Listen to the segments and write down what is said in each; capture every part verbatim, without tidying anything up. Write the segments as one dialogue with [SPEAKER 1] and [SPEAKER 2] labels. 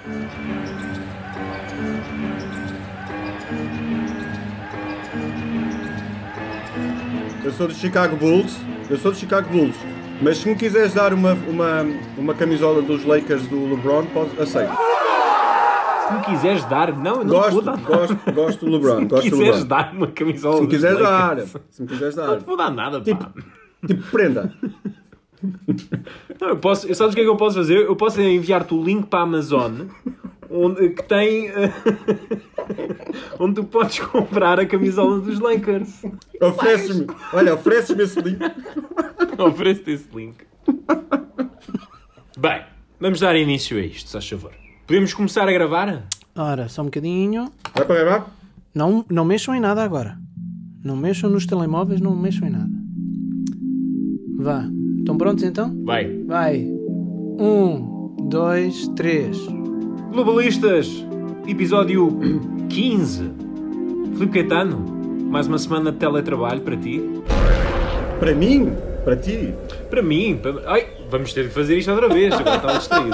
[SPEAKER 1] Eu sou do Chicago Bulls, eu sou do Chicago Bulls, mas se me quiseres dar uma, uma, uma camisola dos Lakers do LeBron, posso, aceito.
[SPEAKER 2] Se me quiseres dar, não, eu não
[SPEAKER 1] gosto,
[SPEAKER 2] vou dar nada.
[SPEAKER 1] Gosto, gosto do LeBron,
[SPEAKER 2] se me
[SPEAKER 1] gosto do
[SPEAKER 2] quiseres
[SPEAKER 1] LeBron.
[SPEAKER 2] dar uma camisola
[SPEAKER 1] Se me quiseres
[SPEAKER 2] dos
[SPEAKER 1] dar,
[SPEAKER 2] Lakers,
[SPEAKER 1] se me quiseres dar.
[SPEAKER 2] não te vou dar nada,
[SPEAKER 1] tipo,
[SPEAKER 2] pá.
[SPEAKER 1] Tipo prenda.
[SPEAKER 2] Não, eu posso, eu sabes o que é que eu posso fazer? Eu posso enviar-te o link para a Amazon, onde, que tem... onde tu podes comprar a camisola dos Lakers.
[SPEAKER 1] Ofereces-me, olha, ofereces-me esse link.
[SPEAKER 2] Ofereço-te esse link. Bem, vamos dar início a isto, se faz favor. Podemos começar a gravar?
[SPEAKER 3] Ora, só um bocadinho.
[SPEAKER 1] Vai para gravar?
[SPEAKER 3] Não, não mexam em nada agora. Não mexam nos telemóveis, não mexam em nada. Vá. Estão prontos então?
[SPEAKER 2] Vai.
[SPEAKER 3] Vai. Um, dois, três.
[SPEAKER 2] Globalistas, episódio quinze. Filipe Caetano, mais uma semana de teletrabalho para ti.
[SPEAKER 1] Para mim? Para ti?
[SPEAKER 2] Para mim. Para... Ai, vamos ter de fazer isto outra vez, agora estava distraído.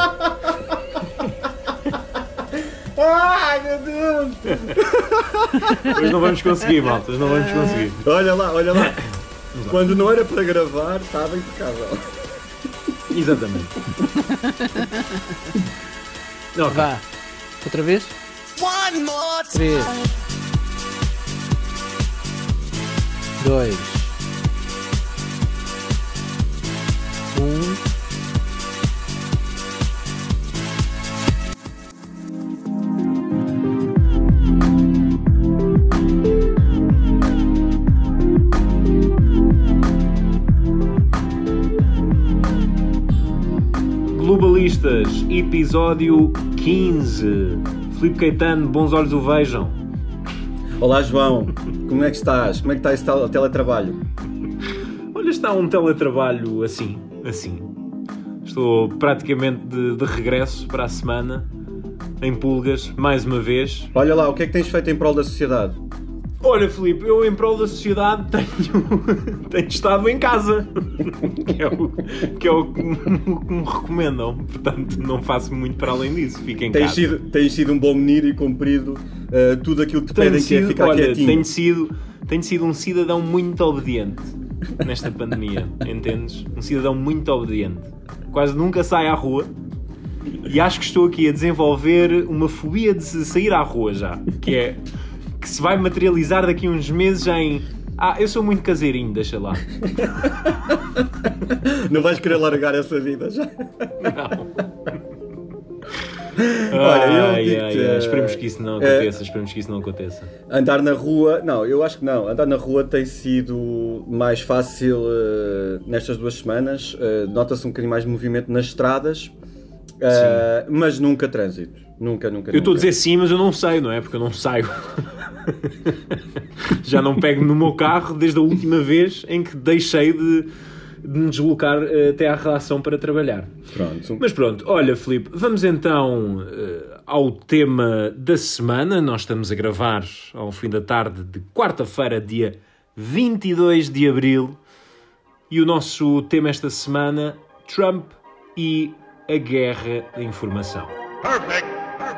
[SPEAKER 1] Ai, meu Deus!
[SPEAKER 2] Hoje não vamos conseguir, malta, hoje não vamos conseguir.
[SPEAKER 1] Olha lá, olha lá. Quando não era para gravar, estava impecável.
[SPEAKER 2] Exatamente. Okay.
[SPEAKER 3] Vá. Outra vez? Três. Dois. Um.
[SPEAKER 2] Globalistas, episódio quinze. Filipe Caetano, bons olhos o vejam.
[SPEAKER 1] Olá, João. Como é que estás? Como é que está esse tel- teletrabalho?
[SPEAKER 2] Olha, está um teletrabalho assim, assim. Estou praticamente de, de regresso para a semana, em pulgas, mais uma vez.
[SPEAKER 1] Olha lá, o que é que tens feito em prol da sociedade?
[SPEAKER 2] Olha, Filipe, eu em prol da sociedade tenho, tenho estado em casa, que é o que, é o que, me, que me recomendam, portanto não faço muito para além disso, fico em
[SPEAKER 1] Tens
[SPEAKER 2] casa.
[SPEAKER 1] sido, tens sido um bom menino e cumprido uh, tudo aquilo que te
[SPEAKER 2] Tenho
[SPEAKER 1] pedem,
[SPEAKER 2] sido,
[SPEAKER 1] que é ficar
[SPEAKER 2] olha,
[SPEAKER 1] quietinho.
[SPEAKER 2] tenho sido, tenho sido um cidadão muito obediente nesta pandemia, entendes? Um cidadão muito obediente. Quase nunca saio à rua e acho que estou aqui a desenvolver uma fobia de sair à rua já, que é... que se vai materializar daqui a uns meses em... Ah, eu sou muito caseirinho, deixa lá.
[SPEAKER 1] Não vais querer largar essa vida já?
[SPEAKER 2] Não.
[SPEAKER 1] Olha, eu
[SPEAKER 2] ai,
[SPEAKER 1] digo-te,
[SPEAKER 2] ai, ai. Esperemos que isso não aconteça,
[SPEAKER 1] é,
[SPEAKER 2] esperemos que isso não aconteça.
[SPEAKER 1] Andar na rua, não, eu acho que não. Andar na rua tem sido mais fácil uh, nestas duas semanas. Uh, nota-se um bocadinho mais de movimento nas estradas, uh, mas nunca trânsito. Nunca, nunca,
[SPEAKER 2] Eu estou a
[SPEAKER 1] nunca.
[SPEAKER 2] dizer sim, mas eu não sei, não é? Porque eu não saio. Já não pego no meu carro desde a última vez em que deixei de, de me deslocar uh, até à redação para trabalhar.
[SPEAKER 1] Pronto.
[SPEAKER 2] Mas pronto, olha, Filipe, vamos então uh, ao tema da semana. Nós estamos a gravar ao fim da tarde de quarta-feira, dia vinte e dois de abril. E o nosso tema esta semana, Trump e a guerra da informação.
[SPEAKER 4] Perfect.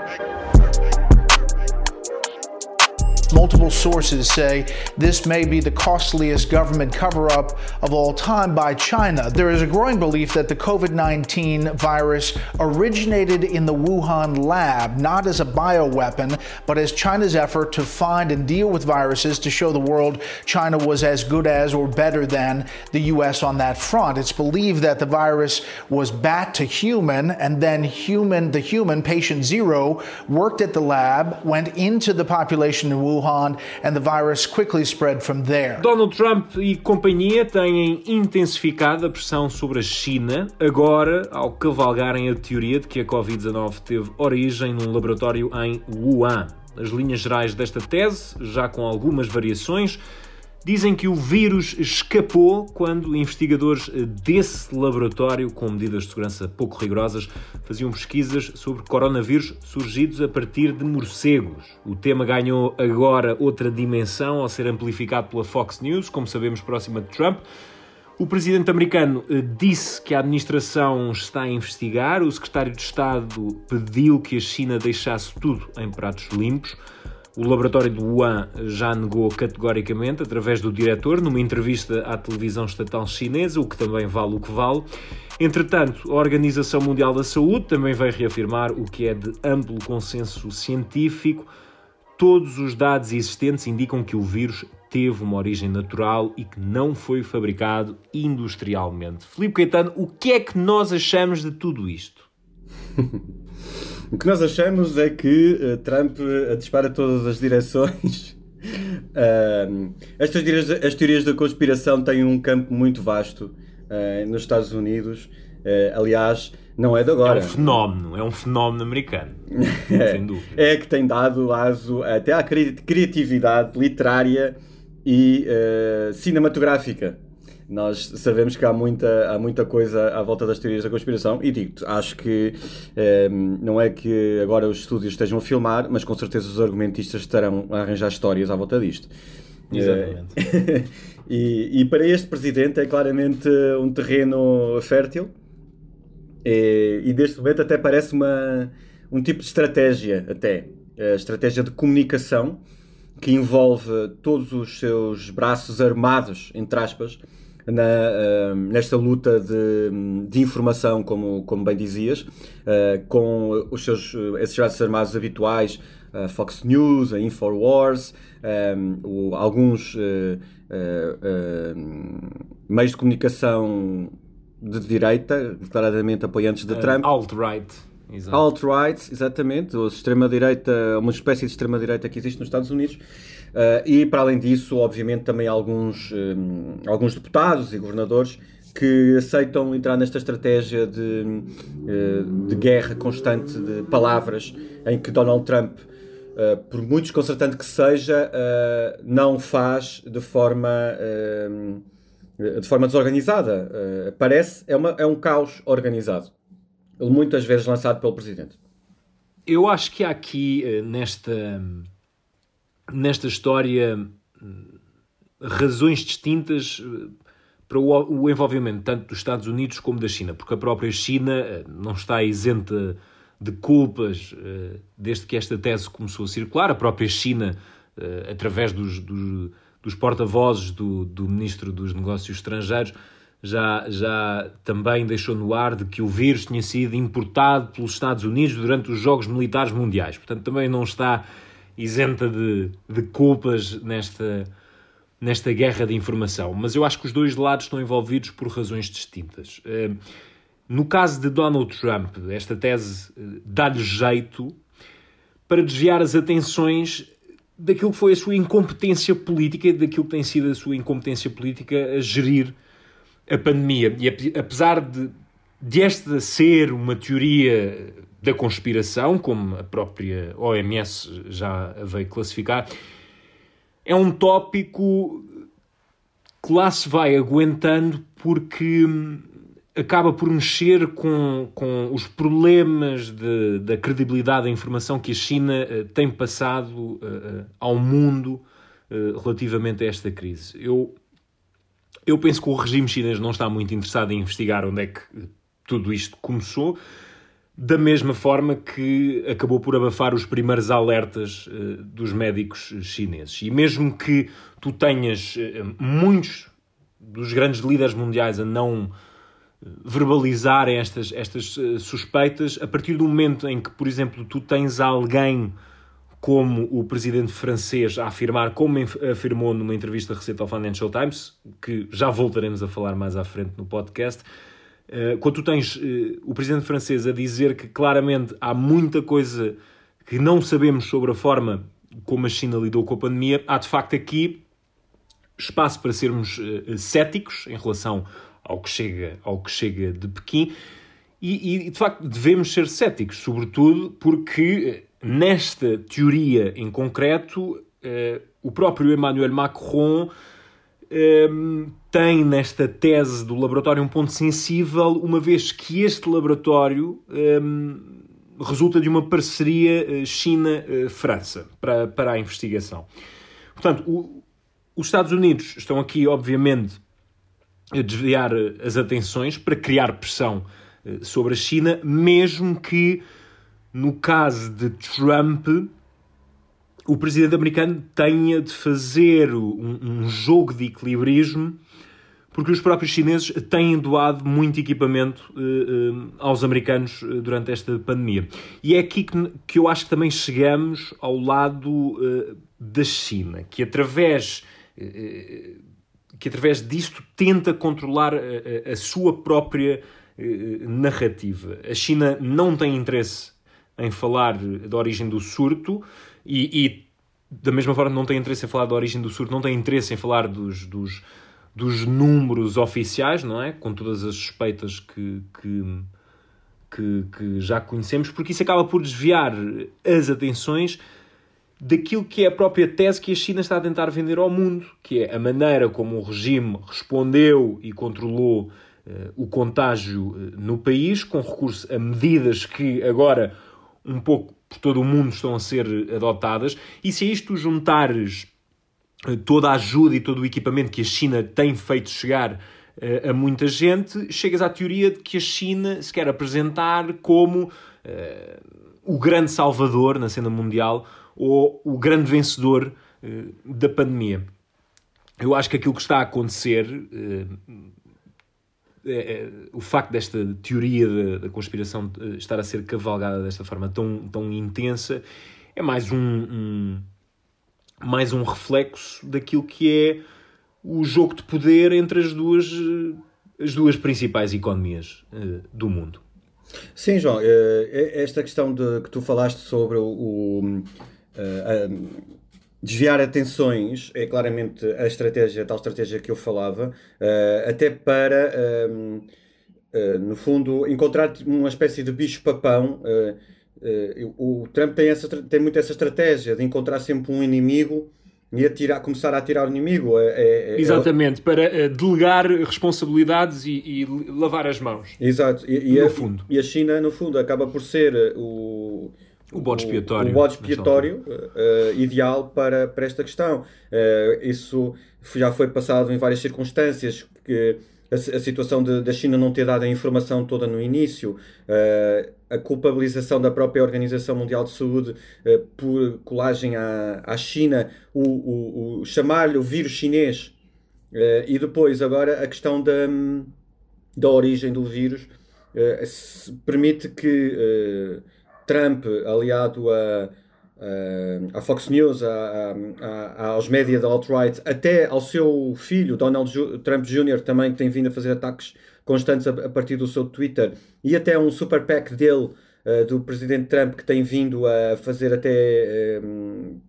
[SPEAKER 5] Multiple sources say this may be the costliest government cover-up of all time by China. There is a growing belief that the COVID nineteen virus originated in the Wuhan lab, not as a bioweapon, but as China's effort to find and deal with viruses to show the world China was as good as or better than the U S on that front. It's believed that the virus was bat to human, and then human, the human, patient zero, worked at the lab, went into the population in Wuhan, and the virus quickly spread from there.
[SPEAKER 2] Donald Trump e companhia têm intensificado a pressão sobre a China, agora ao cavalgarem a teoria de que a covid dezanove teve origem num laboratório em Wuhan. As linhas gerais desta tese, já com algumas variações, dizem que o vírus escapou quando investigadores desse laboratório, com medidas de segurança pouco rigorosas, faziam pesquisas sobre coronavírus surgidos a partir de morcegos. O tema ganhou agora outra dimensão ao ser amplificado pela Fox News, como sabemos, próxima de Trump. O presidente americano disse que a administração está a investigar. O secretário de Estado pediu que a China deixasse tudo em pratos limpos. O laboratório de Wuhan já negou categoricamente, através do diretor, numa entrevista à televisão estatal chinesa, o que também vale o que vale. Entretanto, a Organização Mundial da Saúde também veio reafirmar o que é de amplo consenso científico. Todos os dados existentes indicam que o vírus teve uma origem natural e que não foi fabricado industrialmente. Filipe Caetano, o que é que nós achamos de tudo isto?
[SPEAKER 1] O que nós achamos é que uh, Trump uh, dispara todas as direções. uh, estas as teorias da conspiração têm um campo muito vasto uh, nos Estados Unidos. Uh, aliás, não é de agora.
[SPEAKER 2] É um fenómeno, é um fenómeno americano.
[SPEAKER 1] é,
[SPEAKER 2] sem dúvida.
[SPEAKER 1] É que tem dado aso até à cri- criatividade literária e uh, cinematográfica. Nós sabemos que há muita, há muita coisa à volta das teorias da conspiração e digo-te, acho que eh, não é que agora os estúdios estejam a filmar, mas com certeza os argumentistas estarão a arranjar histórias à volta disto.
[SPEAKER 2] Exatamente.
[SPEAKER 1] Eh, e, e para este presidente é claramente um terreno fértil e, e neste momento até parece uma, um tipo de estratégia, até, a estratégia de comunicação que envolve todos os seus braços armados, entre aspas, Na, uh, nesta luta de, de informação, como, como bem dizias, uh, com os seus esses braços armados habituais, a uh, Fox News, a InfoWars, um, o, alguns uh, uh, uh, meios de comunicação de direita, declaradamente apoiantes de uh, Trump.
[SPEAKER 2] Alt-right. Exato.
[SPEAKER 1] Alt-right, exatamente, ou extrema-direita, uma espécie de extrema-direita que existe nos Estados Unidos. Uh, e, para além disso, obviamente, também alguns, um, alguns deputados e governadores que aceitam entrar nesta estratégia de, uh, de guerra constante de palavras em que Donald Trump, uh, por muito desconcertante que seja, uh, não faz de forma, uh, de forma desorganizada. Uh, parece, é, uma, é um caos organizado, muitas vezes lançado pelo Presidente.
[SPEAKER 2] Eu acho que há aqui, nesta... nesta história, razões distintas para o envolvimento tanto dos Estados Unidos como da China, porque a própria China não está isenta de culpas desde que esta tese começou a circular. A própria China, através dos, dos, dos porta-vozes do, do Ministro dos Negócios Estrangeiros, já, já também deixou no ar de que o vírus tinha sido importado pelos Estados Unidos durante os Jogos Militares Mundiais. Portanto, também não está isenta de, de culpas nesta, nesta guerra de informação. Mas eu acho que os dois lados estão envolvidos por razões distintas. No caso de Donald Trump, esta tese dá-lhe jeito para desviar as atenções daquilo que foi a sua incompetência política, daquilo que tem sido a sua incompetência política a gerir a pandemia. E apesar de, de esta ser uma teoria da conspiração, como a própria O M S já a veio classificar, é um tópico que lá se vai aguentando porque acaba por mexer com, com os problemas de, da credibilidade da informação que a China uh, tem passado uh, ao mundo uh, relativamente a esta crise. Eu, eu penso que o regime chinês não está muito interessado em investigar onde é que tudo isto começou, da mesma forma que acabou por abafar os primeiros alertas uh, dos médicos chineses. E mesmo que tu tenhas uh, muitos dos grandes líderes mundiais a não verbalizarem estas, estas uh, suspeitas, a partir do momento em que, por exemplo, tu tens alguém como o presidente francês a afirmar, como afirmou numa entrevista recente ao Financial Times, que já voltaremos a falar mais à frente no podcast, uh, quando tu tens uh, o presidente francês a dizer que claramente há muita coisa que não sabemos sobre a forma como a China lidou com a pandemia, há de facto aqui espaço para sermos uh, céticos em relação ao que chega, ao que chega de Pequim, e, e de facto devemos ser céticos, sobretudo porque nesta teoria em concreto eh, o próprio Emmanuel Macron eh, tem nesta tese do laboratório um ponto sensível, uma vez que este laboratório eh, resulta de uma parceria eh, China-França para, para a investigação. Portanto, o, os Estados Unidos estão aqui, obviamente, desviar as atenções para criar pressão sobre a China, mesmo que, no caso de Trump, o presidente americano tenha de fazer um, um jogo de equilibrismo, porque os próprios chineses têm doado muito equipamento uh, uh, aos americanos durante esta pandemia. E é aqui que, que eu acho que também chegamos ao lado uh, da China, que através, uh, que através disto tenta controlar a, a, a sua própria uh, narrativa. A China não tem interesse em falar da origem do surto e, e da mesma forma não tem interesse em falar da origem do surto, não tem interesse em falar dos, dos, dos números oficiais, não é? Com todas as suspeitas que, que, que, que já conhecemos, porque isso acaba por desviar as atenções daquilo que é a própria tese que a China está a tentar vender ao mundo, que é a maneira como o regime respondeu e controlou uh, o contágio uh, no país, com recurso a medidas que agora um pouco por todo o mundo estão a ser adotadas, e se a isto juntares toda a ajuda e todo o equipamento que a China tem feito chegar uh, a muita gente, chegas à teoria de que a China se quer apresentar como uh, o grande salvador na cena mundial ou o grande vencedor uh, da pandemia. Eu acho que aquilo que está a acontecer, uh, é, é, o facto desta teoria da, da conspiração uh, estar a ser cavalgada desta forma tão, tão intensa, é mais um, um, mais um reflexo daquilo que é o jogo de poder entre as duas, as duas principais economias uh, do mundo.
[SPEAKER 1] Sim, João, esta questão de, que tu falaste sobre o, o a, desviar atenções é claramente a estratégia, a tal estratégia que eu falava, até para, no fundo, encontrar uma espécie de bicho-papão. O Trump tem, essa, tem muito essa estratégia de encontrar sempre um inimigo e atirar, começar a atirar o inimigo. É, é,
[SPEAKER 2] Exatamente, é... para delegar responsabilidades e, e lavar as mãos.
[SPEAKER 1] Exato. E, e,
[SPEAKER 2] no
[SPEAKER 1] a,
[SPEAKER 2] fundo.
[SPEAKER 1] e a China, no fundo, acaba por ser o,
[SPEAKER 2] o bode expiatório,
[SPEAKER 1] o, o bode expiatório uh, ideal para, para esta questão. Uh, isso já foi passado em várias circunstâncias, que a, a situação de, da China não ter dado a informação toda no início, uh, a culpabilização da própria Organização Mundial de Saúde uh, por colagem à, à China, o, o, o chamar-lhe o vírus chinês, uh, e depois agora a questão da, da origem do vírus uh, permite que uh, Trump, aliado a, a, a Fox News, a, a, a, aos média da alt-right, até ao seu filho, Donald Ju- Trump Júnior, também que tem vindo a fazer ataques constantes a, a partir do seu Twitter, e até um super PAC dele, uh, do presidente Trump, que tem vindo a fazer até uh,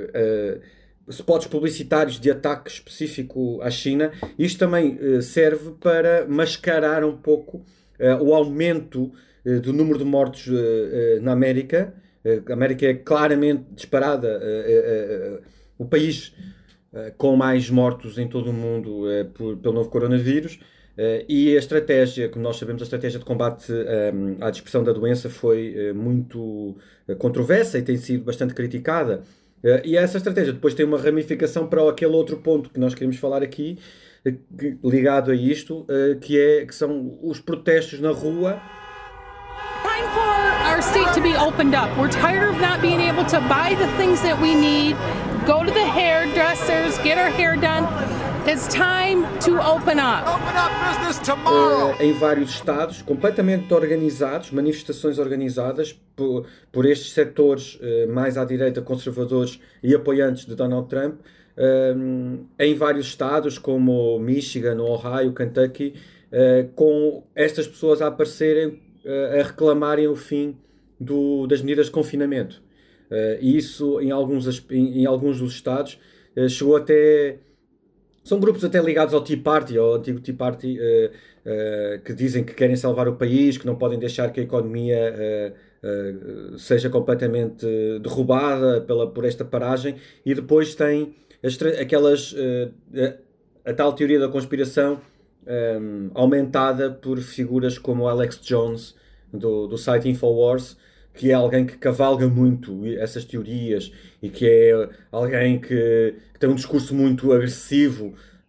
[SPEAKER 1] uh, spots publicitários de ataque específico à China. Isto também uh, serve para mascarar um pouco uh, o aumento uh, do número de mortos uh, uh, na América. Uh, a América é claramente disparada, uh, uh, uh, o país uh, com mais mortos em todo o mundo uh, por, pelo novo coronavírus. Uh, e a estratégia, como nós sabemos, a estratégia de combate um, à dispersão da doença foi uh, muito uh, controversa e tem sido bastante criticada. Uh, e essa estratégia depois tem uma ramificação para aquele outro ponto que nós queremos falar aqui, uh, que, ligado a isto, uh, que, é, que são os protestos na rua.
[SPEAKER 4] Time for our state to be opened up. We're tired of not being able to buy the things that we need, go to the hairdressers, get our hair done. It's time to open up.
[SPEAKER 6] Open up business tomorrow.
[SPEAKER 1] Uh, em vários estados, completamente organizados, manifestações organizadas por, por estes setores uh, mais à direita, conservadores e apoiantes de Donald Trump, uh, em vários estados como Michigan, Ohio, Kentucky, uh, com estas pessoas a aparecerem, uh, a reclamarem o fim do, das medidas de confinamento. Uh, e isso, em alguns, em, em alguns dos estados, uh, chegou até... São grupos até ligados ao Tea Party, ao antigo Tea Party, uh, uh, que dizem que querem salvar o país, que não podem deixar que a economia uh, uh, seja completamente derrubada pela, por esta paragem. E depois tem as, aquelas, uh, a, a tal teoria da conspiração um, aumentada por figuras como Alex Jones, do, do site Infowars, que é alguém que cavalga muito essas teorias e que é alguém que, que tem um discurso muito agressivo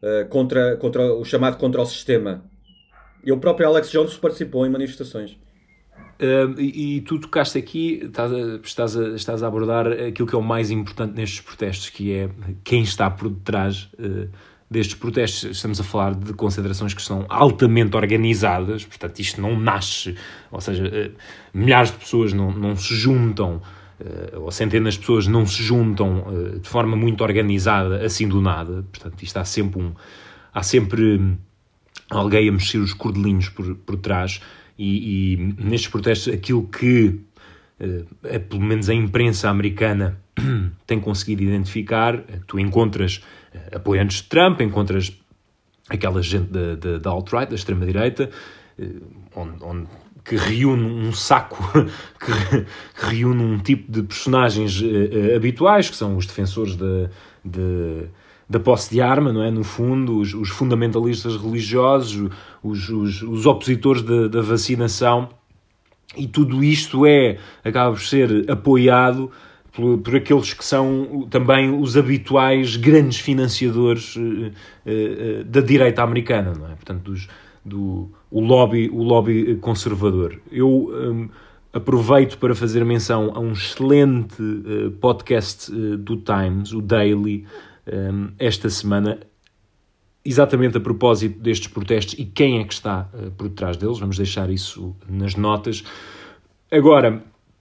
[SPEAKER 1] uh, contra, contra o chamado contra o sistema. E o próprio Alex Jones participou em manifestações.
[SPEAKER 2] Uh, e, e tu tocaste aqui, estás a, estás, a, estás a abordar aquilo que é o mais importante nestes protestos, que é quem está por detrás uh, destes protestos. Estamos a falar de concentrações que são altamente organizadas, portanto isto não nasce, ou seja, uh, milhares de pessoas não, não se juntam, uh, ou centenas de pessoas não se juntam uh, de forma muito organizada, assim do nada. Portanto isto há sempre um... Há sempre alguém a mexer os cordelinhos por, por trás. E, e nestes protestos aquilo que é, pelo menos a imprensa americana tem conseguido identificar, tu encontras apoiantes de Trump, encontras aquela gente da, da, da alt-right, da extrema-direita, onde, onde, que reúne um saco, que, que reúne um tipo de personagens uh, habituais, que são os defensores de, de da posse de arma, não é? No fundo, os, os fundamentalistas religiosos, os, os, os opositores da, da vacinação, e tudo isto é, acaba por ser apoiado por, por aqueles que são também os habituais grandes financiadores uh, uh, da direita americana, não é? Portanto, dos, do, o, lobby, o lobby conservador. Eu um, aproveito para fazer menção a um excelente uh, podcast uh, do Times, o Daily, Um, esta semana, exatamente a propósito destes protestos e quem é que está uh, por detrás deles. Vamos deixar isso nas notas. Agora,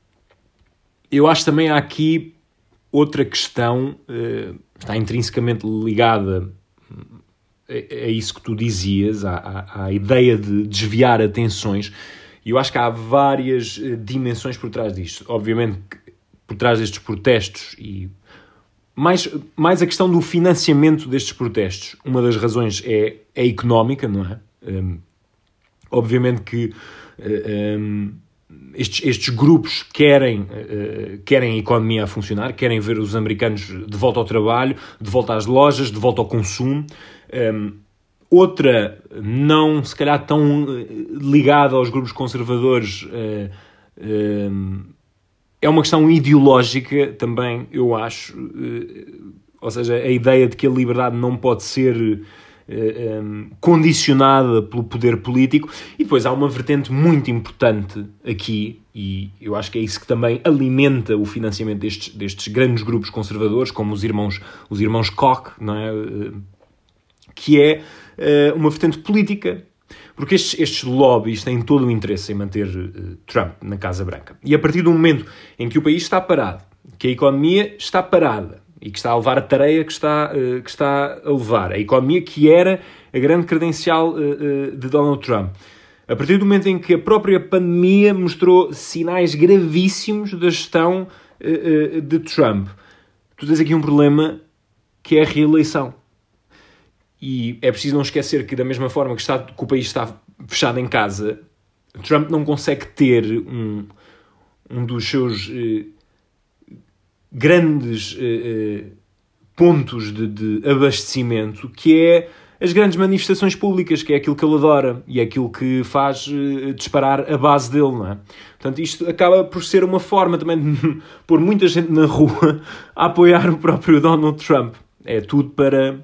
[SPEAKER 2] eu acho também há aqui outra questão, uh, está intrinsecamente ligada a, a isso que tu dizias, à, à, à ideia de desviar atenções, e eu acho que há várias uh, dimensões por trás disto. Obviamente, por trás destes protestos e Mais, mais a questão do financiamento destes protestos. Uma das razões é, é económica, não é? Um, obviamente que um, estes, estes grupos querem, uh, querem a economia a funcionar, querem ver os americanos de volta ao trabalho, de volta às lojas, de volta ao consumo. Um, outra, não se calhar tão ligada aos grupos conservadores, uh, um, é uma questão ideológica também, eu acho, ou seja, a ideia de que a liberdade não pode ser um, condicionada pelo poder político. E depois há uma vertente muito importante aqui, e eu acho que é isso que também alimenta o financiamento destes, destes grandes grupos conservadores, como os irmãos, os irmãos Koch, não é? Que é uma vertente política. Porque estes, estes lobbies têm todo o interesse em manter uh, Trump na Casa Branca. E a partir do momento em que o país está parado, que a economia está parada e que está a levar a tareia que está, uh, que está a levar, a economia que era a grande credencial uh, uh, de Donald Trump, a partir do momento em que a própria pandemia mostrou sinais gravíssimos da gestão uh, uh, de Trump, tu tens aqui um problema que é a reeleição. E é preciso não esquecer que, da mesma forma que, está, que o país está fechado em casa, Trump não consegue ter um, um dos seus eh, grandes eh, pontos de, de abastecimento, que é as grandes manifestações públicas, que é aquilo que ele adora e é aquilo que faz eh, disparar a base dele, não é? Portanto, isto acaba por ser uma forma também de pôr muita gente na rua a apoiar o próprio Donald Trump. É tudo para...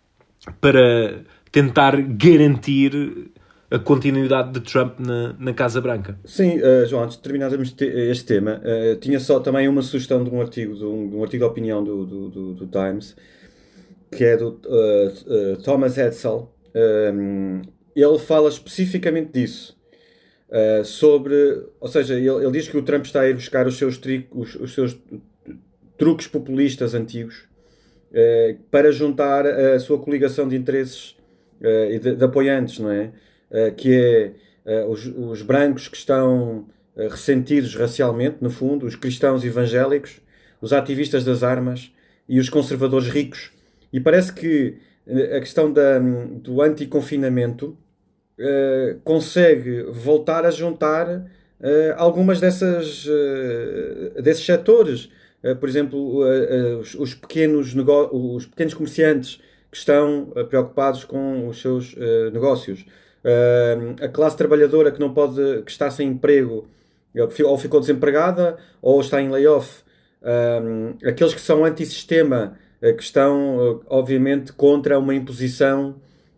[SPEAKER 2] para tentar garantir a continuidade de Trump na, na Casa Branca.
[SPEAKER 1] Sim, uh, João, antes de terminarmos este tema, uh, tinha só também uma sugestão de um artigo, de um, de um artigo de opinião do, do, do, do Times, que é do uh, uh, Thomas Edsall. Um, ele fala especificamente disso, uh, sobre, ou seja, ele, ele diz que o Trump está a ir buscar os seus, tri, os, os seus truques populistas antigos, Uh, para juntar a sua coligação de interesses uh, e de, de apoiantes, não é? Uh, que é uh, os, os brancos que estão uh, ressentidos racialmente, no fundo, os cristãos evangélicos, os ativistas das armas e os conservadores ricos. E parece que uh, a questão da, do anticonfinamento uh, consegue voltar a juntar uh, algumas dessas, uh, desses setores. Uh, por exemplo, uh, uh, os, os, pequenos nego- os pequenos comerciantes que estão uh, preocupados com os seus uh, negócios, uh, a classe trabalhadora que não pode, que está sem emprego, ou ficou desempregada, ou está em layoff, uh, aqueles que são antissistema, que estão, obviamente, contra uma imposição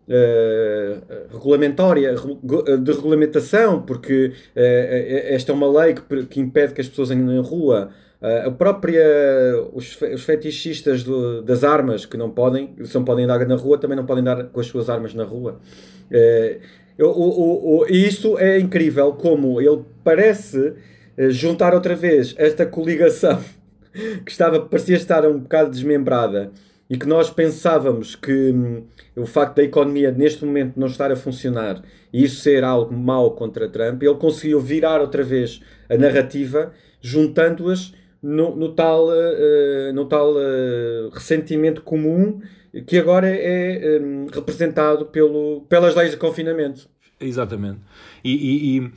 [SPEAKER 1] uh, regulamentória, de regulamentação, porque uh, esta é uma lei que, que impede que as pessoas andem na rua. Uh, a própria, os, os fetichistas do, das armas, que não podem, só podem andar na rua, também não podem andar com as suas armas na rua. Uh, o, o, o, e isso é incrível, como ele parece uh, juntar outra vez esta coligação que estava, parecia estar um bocado desmembrada, e que nós pensávamos que hum, o facto da economia neste momento não estar a funcionar e isso ser algo mau contra Trump, ele conseguiu virar outra vez a narrativa, juntando-as no, no tal, uh, no tal uh, ressentimento comum que agora é um, representado pelo, pelas leis de confinamento.
[SPEAKER 2] Exatamente. E, e, e,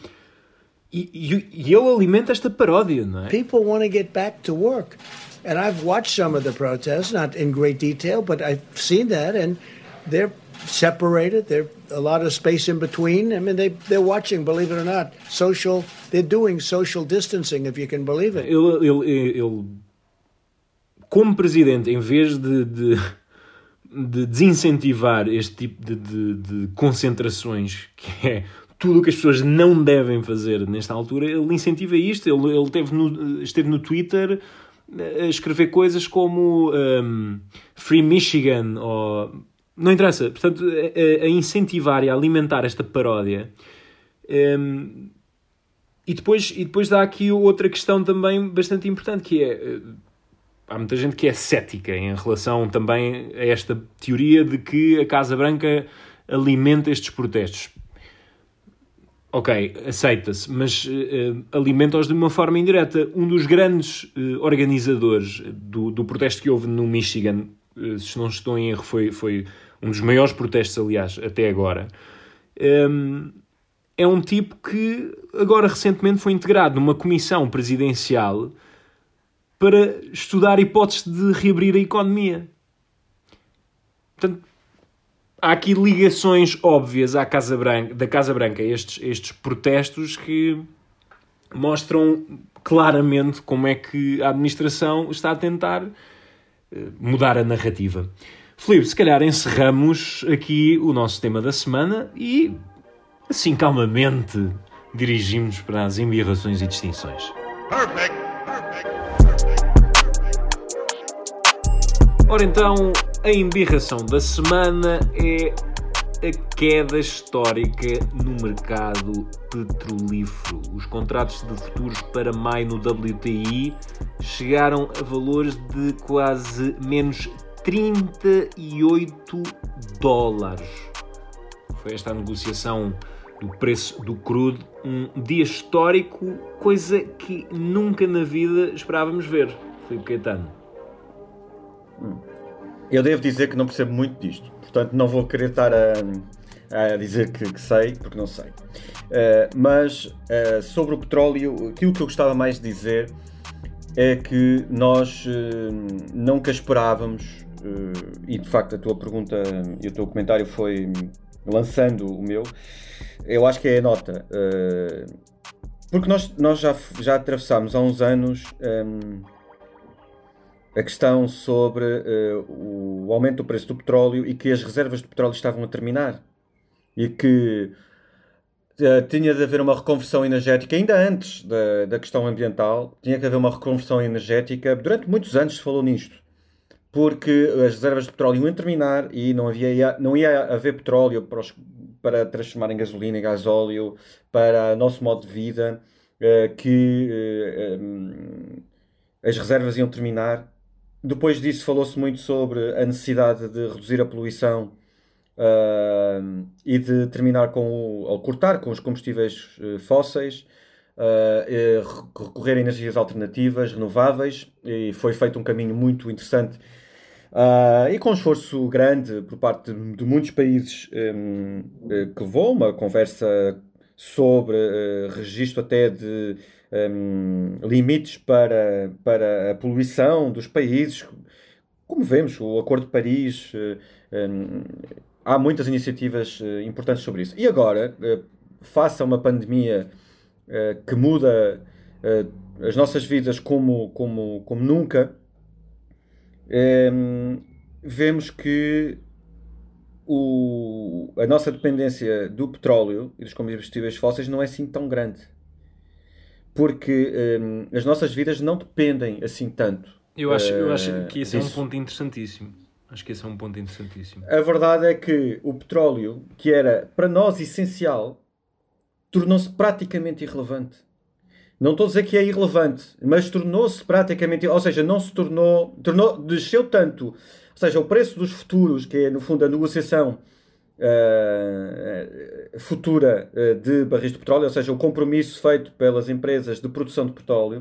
[SPEAKER 2] e, e ele alimenta esta paródia, não é?
[SPEAKER 7] People want to get back to work. And I've watched some of the protests, not in great detail, but I've seen that, and they're separated. There's a lot of space in between. I mean, they, they're watching, believe it or not, social, they're doing social distancing, if you can believe it.
[SPEAKER 2] Ele, ele, ele como presidente, em vez de, de, de desincentivar este tipo de, de, de concentrações, que é tudo o que as pessoas não devem fazer nesta altura, ele incentiva isto. Ele, ele teve no, esteve no Twitter a escrever coisas como um, Free Michigan, ou... não interessa, portanto, a, a incentivar e a alimentar esta paródia. Um, e, depois, e depois dá aqui outra questão também bastante importante, que é, há muita gente que é cética em relação também a esta teoria de que a Casa Branca alimenta estes protestos. Ok, aceita-se, mas uh, alimenta-os de uma forma indireta. Um dos grandes uh, organizadores do, do protesto que houve no Michigan, uh, se não estou em erro, foi, foi um dos maiores protestos, aliás, até agora, um, é um tipo que agora recentemente foi integrado numa comissão presidencial para estudar hipóteses de reabrir a economia. Portanto, há aqui ligações óbvias à Casa Branca, da Casa Branca, estes, estes protestos que mostram claramente como é que a administração está a tentar mudar a narrativa. Filipe, se calhar encerramos aqui o nosso tema da semana e, assim calmamente, dirigimos para as embirrações e distinções.
[SPEAKER 6] Perfect. Perfect.
[SPEAKER 2] Ora então, a embirração da semana é a queda histórica no mercado petrolífero. Os contratos de futuros para maio no W T I chegaram a valores de quase menos trinta e oito dólares. Foi esta a negociação do preço do crudo, um dia histórico, coisa que nunca na vida esperávamos ver. Filipe Caetano.
[SPEAKER 1] Eu devo dizer que não percebo muito disto, portanto não vou querer estar a, a dizer que, que sei, porque não sei. Uh, mas uh, sobre o petróleo, aquilo que eu gostava mais de dizer é que nós uh, nunca esperávamos, uh, e de facto a tua pergunta e o teu comentário foi lançando o meu, eu acho que é a nota. Uh, porque nós, nós já, já atravessámos há uns anos... Um, a questão sobre uh, o aumento do preço do petróleo e que as reservas de petróleo estavam a terminar e que uh, tinha de haver uma reconversão energética, ainda antes da, da questão ambiental, tinha que haver uma reconversão energética. Durante muitos anos se falou nisto, porque as reservas de petróleo iam terminar e não, havia, não ia haver petróleo para, os, para transformar em gasolina e gasóleo, para o nosso modo de vida, uh, que uh, um, as reservas iam terminar. Depois disso falou-se muito sobre a necessidade de reduzir a poluição uh, e de terminar com o, ou cortar com os combustíveis uh, fósseis, uh, recorrer a energias alternativas, renováveis, e foi feito um caminho muito interessante uh, e com um esforço grande por parte de, de muitos países um, que levou uma conversa sobre uh, registro até de Um, limites para, para a poluição dos países, como vemos, o Acordo de Paris, um, há muitas iniciativas uh, importantes sobre isso. E agora, uh, face a uma pandemia uh, que muda uh, as nossas vidas como, como, como nunca, um, vemos que o, a nossa dependência do petróleo e dos combustíveis fósseis não é assim tão grande. Porque um, as nossas vidas não dependem assim tanto.
[SPEAKER 2] Eu acho,
[SPEAKER 1] uh,
[SPEAKER 2] eu acho que esse
[SPEAKER 1] disso.
[SPEAKER 2] é um ponto interessantíssimo. Acho que esse é um ponto interessantíssimo.
[SPEAKER 1] A verdade é que o petróleo, que era para nós essencial, tornou-se praticamente irrelevante. Não estou a dizer que é irrelevante, mas tornou-se praticamente... Ou seja, não se tornou... tornou desceu tanto. Ou seja, o preço dos futuros, que é no fundo a negociação uh, futura uh, de barris de petróleo, ou seja, o compromisso feito pelas empresas de produção de petróleo,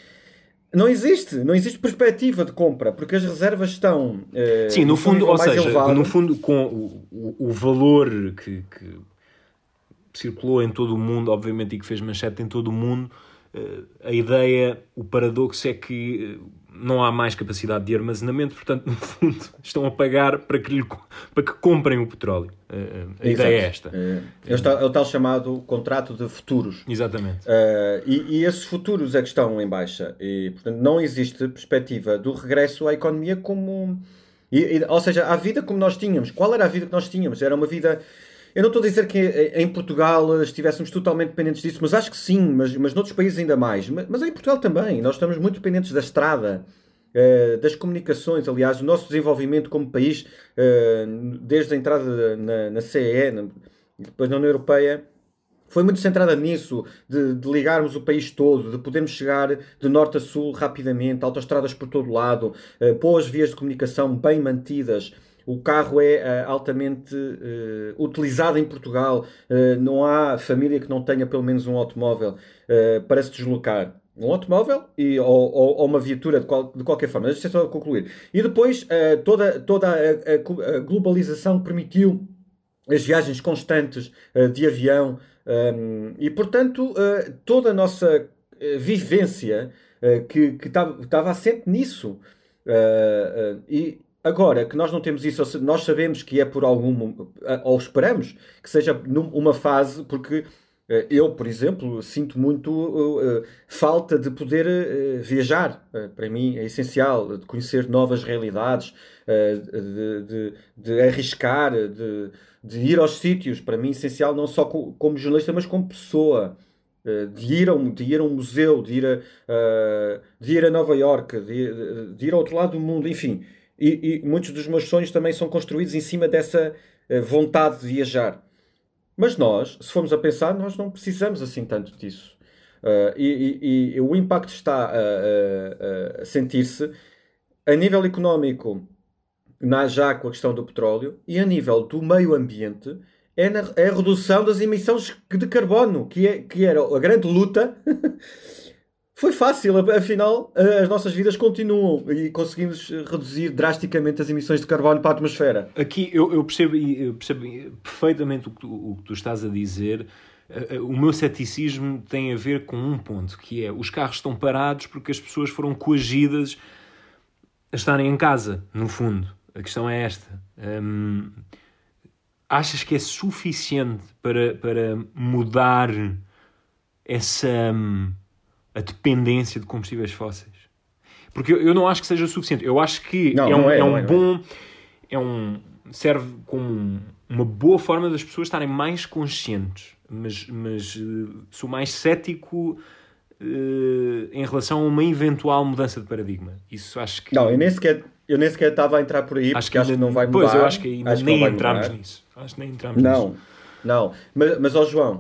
[SPEAKER 1] não existe, não existe perspectiva de compra, porque as reservas estão... Uh,
[SPEAKER 2] Sim, no fundo, ou seja,
[SPEAKER 1] elevado.
[SPEAKER 2] no fundo, com o, o, o valor que, que circulou em todo o mundo, obviamente, e que fez manchete em todo o mundo, uh, a ideia, o paradoxo é que uh, não há mais capacidade de armazenamento, portanto, no fundo, estão a pagar para que, lhe, para que comprem o petróleo. Uh, a
[SPEAKER 1] Exato.
[SPEAKER 2] ideia é esta.
[SPEAKER 1] É, é, o tal, é o tal chamado contrato de futuros.
[SPEAKER 2] Exatamente.
[SPEAKER 1] Uh, e, e esses futuros é que estão em baixa. E, portanto, não existe perspectiva do regresso à economia como... E, e, ou seja, à vida como nós tínhamos. Qual era a vida que nós tínhamos? Era uma vida... Eu não estou a dizer que em Portugal estivéssemos totalmente dependentes disso, mas acho que sim, mas, mas noutros países ainda mais. Mas, mas em Portugal também. Nós estamos muito dependentes da estrada, uh, das comunicações. Aliás, o nosso desenvolvimento como país, uh, desde a entrada na, na C E E, na, depois na União Europeia, foi muito centrada nisso, de, de ligarmos o país todo, de podermos chegar de norte a sul rapidamente, autoestradas por todo lado, uh, boas vias de comunicação bem mantidas. O carro é uh, altamente uh, utilizado em Portugal. Uh, não há família que não tenha pelo menos um automóvel uh, para se deslocar. Um automóvel e, ou, ou, ou uma viatura de, qual, de qualquer forma. Deixa eu só concluir. E depois uh, toda, toda a, a globalização permitiu as viagens constantes uh, de avião um, e, portanto, uh, toda a nossa uh, vivência uh, que estava assente nisso. Uh, uh, e agora que nós não temos isso, nós sabemos que é por algum, ou esperamos que seja numa fase, porque eu, por exemplo, sinto muito uh, falta de poder uh, viajar. Uh, para mim é essencial, de conhecer novas realidades, uh, de, de, de arriscar, de, de ir aos sítios. Para mim é essencial não só co como jornalista, mas como pessoa. Uh, de, ir a um, de ir a um museu, de ir a, uh, de ir a Nova Iorque, de, de ir ao outro lado do mundo, enfim. E, e muitos dos meus sonhos também são construídos em cima dessa uh, vontade de viajar. Mas nós, se formos a pensar, nós não precisamos assim tanto disso. Uh, e, e, e o impacto está a, a, a sentir-se a nível económico, na, já com a questão do petróleo, e a nível do meio ambiente, é, na, é a redução das emissões de carbono, que, é, que era a grande luta. Foi fácil, afinal, as nossas vidas continuam e conseguimos reduzir drasticamente as emissões de carbono para a atmosfera.
[SPEAKER 2] Aqui eu, eu, percebo, eu percebo perfeitamente o que, tu, o que tu estás a dizer. O meu ceticismo tem a ver com um ponto, que é os carros estão parados porque as pessoas foram coagidas a estarem em casa, no fundo. A questão é esta. Hum, achas que é suficiente para, para mudar essa... Hum, a dependência de combustíveis fósseis? Porque eu, eu não acho que seja suficiente. Eu acho que não, é um, é, é um é, bom... É um, serve como uma boa forma das pessoas estarem mais conscientes. Mas, mas uh, sou mais cético uh, em relação a uma eventual mudança de paradigma. Isso acho que...
[SPEAKER 1] Não, eu nem sequer, eu nem sequer estava a entrar por aí, acho porque que acho que não vai mudar.
[SPEAKER 2] Pois, eu acho que ainda
[SPEAKER 1] acho
[SPEAKER 2] nem
[SPEAKER 1] que
[SPEAKER 2] entramos nisso. Acho que nem entramos
[SPEAKER 1] não,
[SPEAKER 2] nisso.
[SPEAKER 1] Não, mas, mas ó João,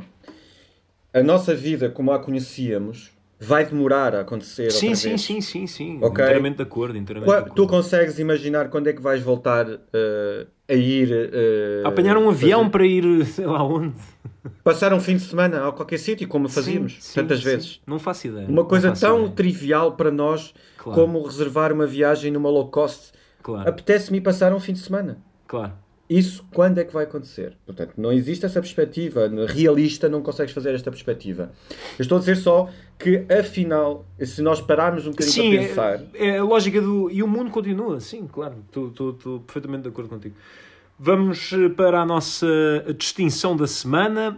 [SPEAKER 1] a nossa vida como a conhecíamos vai demorar a acontecer
[SPEAKER 2] sim,
[SPEAKER 1] outra
[SPEAKER 2] sim,
[SPEAKER 1] vez.
[SPEAKER 2] Sim, sim, sim,
[SPEAKER 1] okay?
[SPEAKER 2] Inteiramente de acordo. Inteiramente
[SPEAKER 1] Qua,
[SPEAKER 2] de acordo.
[SPEAKER 1] Tu consegues imaginar quando é que vais voltar uh, a ir... Uh,
[SPEAKER 2] a apanhar um avião fazer... para ir, sei lá onde.
[SPEAKER 1] Passar um fim de semana a qualquer sítio, como fazíamos sim, sim, tantas sim. vezes.
[SPEAKER 2] Não faço ideia.
[SPEAKER 1] Uma coisa tão
[SPEAKER 2] ideia.
[SPEAKER 1] trivial para nós, claro, como reservar uma viagem numa low cost.
[SPEAKER 2] Claro.
[SPEAKER 1] Apetece-me passar um fim de semana.
[SPEAKER 2] Claro.
[SPEAKER 1] Isso quando é que vai acontecer? Portanto, não existe essa perspectiva. Realista, não consegues fazer esta perspectiva. Eu estou a dizer só que, afinal, se nós pararmos um bocadinho
[SPEAKER 2] sim,
[SPEAKER 1] para pensar...
[SPEAKER 2] É, é a lógica do... E o mundo continua, sim, claro. Estou, estou, estou perfeitamente de acordo contigo. Vamos para a nossa distinção da semana.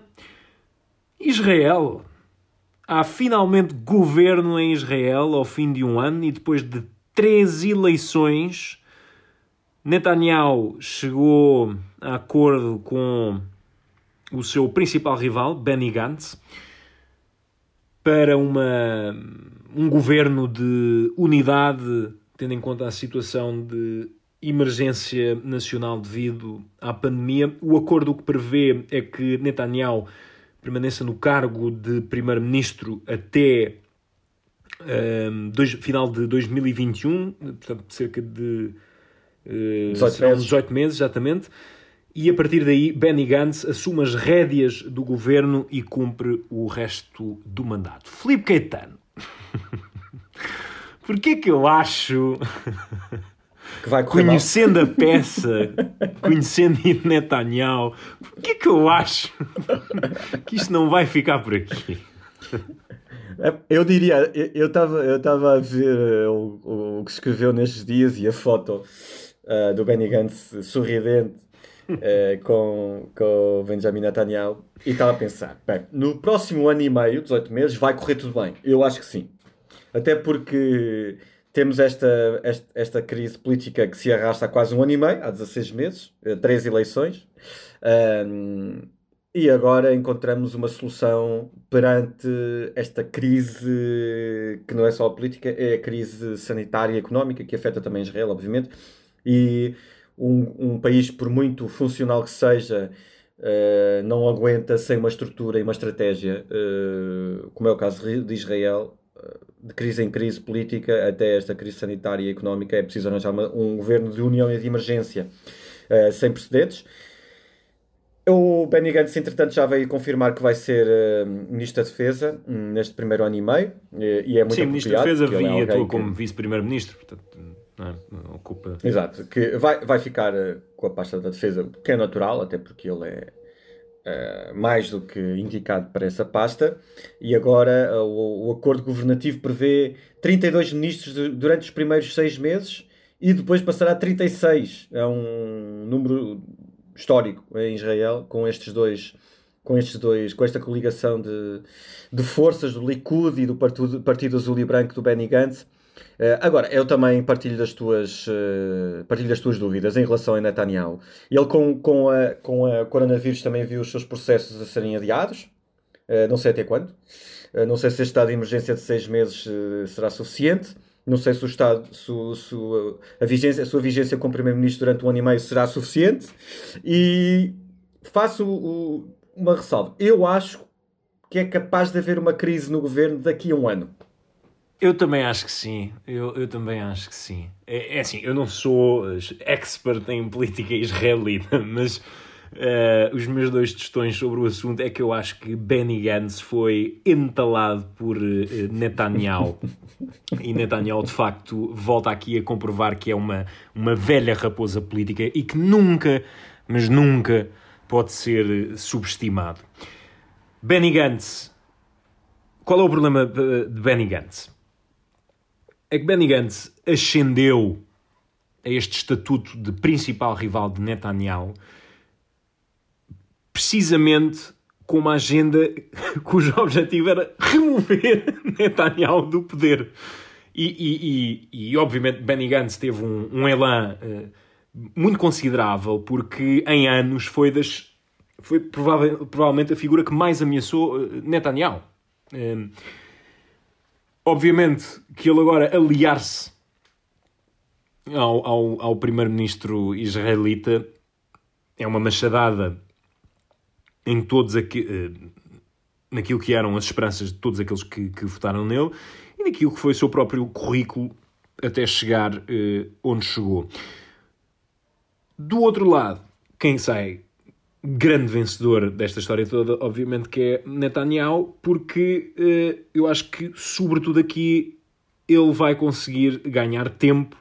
[SPEAKER 2] Israel. Há finalmente governo em Israel ao fim de um ano e depois de três eleições. Netanyahu chegou a acordo com o seu principal rival, Benny Gantz, para uma, um governo de unidade, tendo em conta a situação de emergência nacional devido à pandemia. O acordo que prevê é que Netanyahu permaneça no cargo de primeiro-ministro até um, dois, final de dois mil e vinte e um, portanto, cerca de uh,
[SPEAKER 1] dezoito meses.
[SPEAKER 2] dezoito meses, exatamente. E a partir daí, Benny Gantz assume as rédeas do governo e cumpre o resto do mandato. Filipe Caetano, porquê que eu acho...
[SPEAKER 1] Que vai
[SPEAKER 2] conhecendo a peça, conhecendo Netanyahu, porquê que eu acho que isto não vai ficar por aqui?
[SPEAKER 1] Eu diria, eu estava eu estava a ver o, o que escreveu nestes dias e a foto uh, do Benny Gantz sorridente uh, com, com o Benjamin Netanyahu e estava a pensar, bem, no próximo ano e meio, dezoito meses, vai correr tudo bem. Eu acho que sim. Até porque... Temos esta, esta, esta crise política que se arrasta há quase um ano e meio, há dezasseis meses, três eleições, um, e agora encontramos uma solução perante esta crise que não é só a política, é a crise sanitária e económica, que afeta também Israel, obviamente, e um, um país, por muito funcional que seja, uh, não aguenta sem uma estrutura e uma estratégia, uh, como é o caso de Israel. De crise em crise política até esta crise sanitária e económica, é preciso arranjar uma, um governo de união e de emergência uh, sem precedentes. O Benny Gantz, entretanto, já veio confirmar que vai ser uh, Ministro da Defesa um, neste primeiro ano e meio, e, e é muito
[SPEAKER 2] Sim,
[SPEAKER 1] apropriado.
[SPEAKER 2] Ministro da Defesa
[SPEAKER 1] é
[SPEAKER 2] e atua
[SPEAKER 1] que...
[SPEAKER 2] como Vice-Primeiro-Ministro, portanto, não, não ocupa...
[SPEAKER 1] Exato, que vai, vai ficar uh, com a pasta da Defesa, que é natural, até porque ele é Uh, mais do que indicado para essa pasta, e agora uh, o, o acordo governativo prevê trinta e dois ministros de, durante os primeiros seis meses e depois passará a trinta e seis. É um número histórico em Israel, com estes dois, com estes dois, com esta coligação de, de forças do Likud e do Partido, Partido Azul e Branco do Benny Gantz. Uh, agora, eu também partilho das tuas, uh, partilho das tuas dúvidas em relação a Netanyahu. Ele com, com, a, com a coronavírus também viu os seus processos a serem adiados, uh, não sei até quando. Uh, não sei se este estado de emergência de seis meses uh, será suficiente. Não sei se, o estado, se, se a, vigência, a sua vigência como Primeiro-Ministro durante um ano e meio será suficiente. E faço o, uma ressalva. Eu acho que é capaz de haver uma crise no governo daqui a um ano.
[SPEAKER 2] Eu também acho que sim, eu, eu também acho que sim. É, é assim, eu não sou expert em política israelita, mas uh, os meus dois testões sobre o assunto é que eu acho que Benny Gantz foi entalado por uh, Netanyahu. E Netanyahu, de facto, volta aqui a comprovar que é uma, uma velha raposa política e que nunca, mas nunca pode ser subestimado. Benny Gantz. Qual é o problema de Benny Gantz? É que Benny Gantz ascendeu a este estatuto de principal rival de Netanyahu precisamente com uma agenda cujo objetivo era remover Netanyahu do poder. E, e, e, e obviamente, Benny Gantz teve um, um elan uh, muito considerável, porque em anos foi, das, foi provável, provavelmente a figura que mais ameaçou uh, Netanyahu. Um, Obviamente que ele agora aliar-se ao, ao, ao primeiro-ministro israelita é uma machadada em todos aqui, naquilo que eram as esperanças de todos aqueles que, que votaram nele e naquilo que foi o seu próprio currículo até chegar eh, onde chegou. Do outro lado, quem sai grande vencedor desta história toda, obviamente, que é Netanyahu, porque uh, eu acho que, sobretudo aqui, ele vai conseguir ganhar tempo,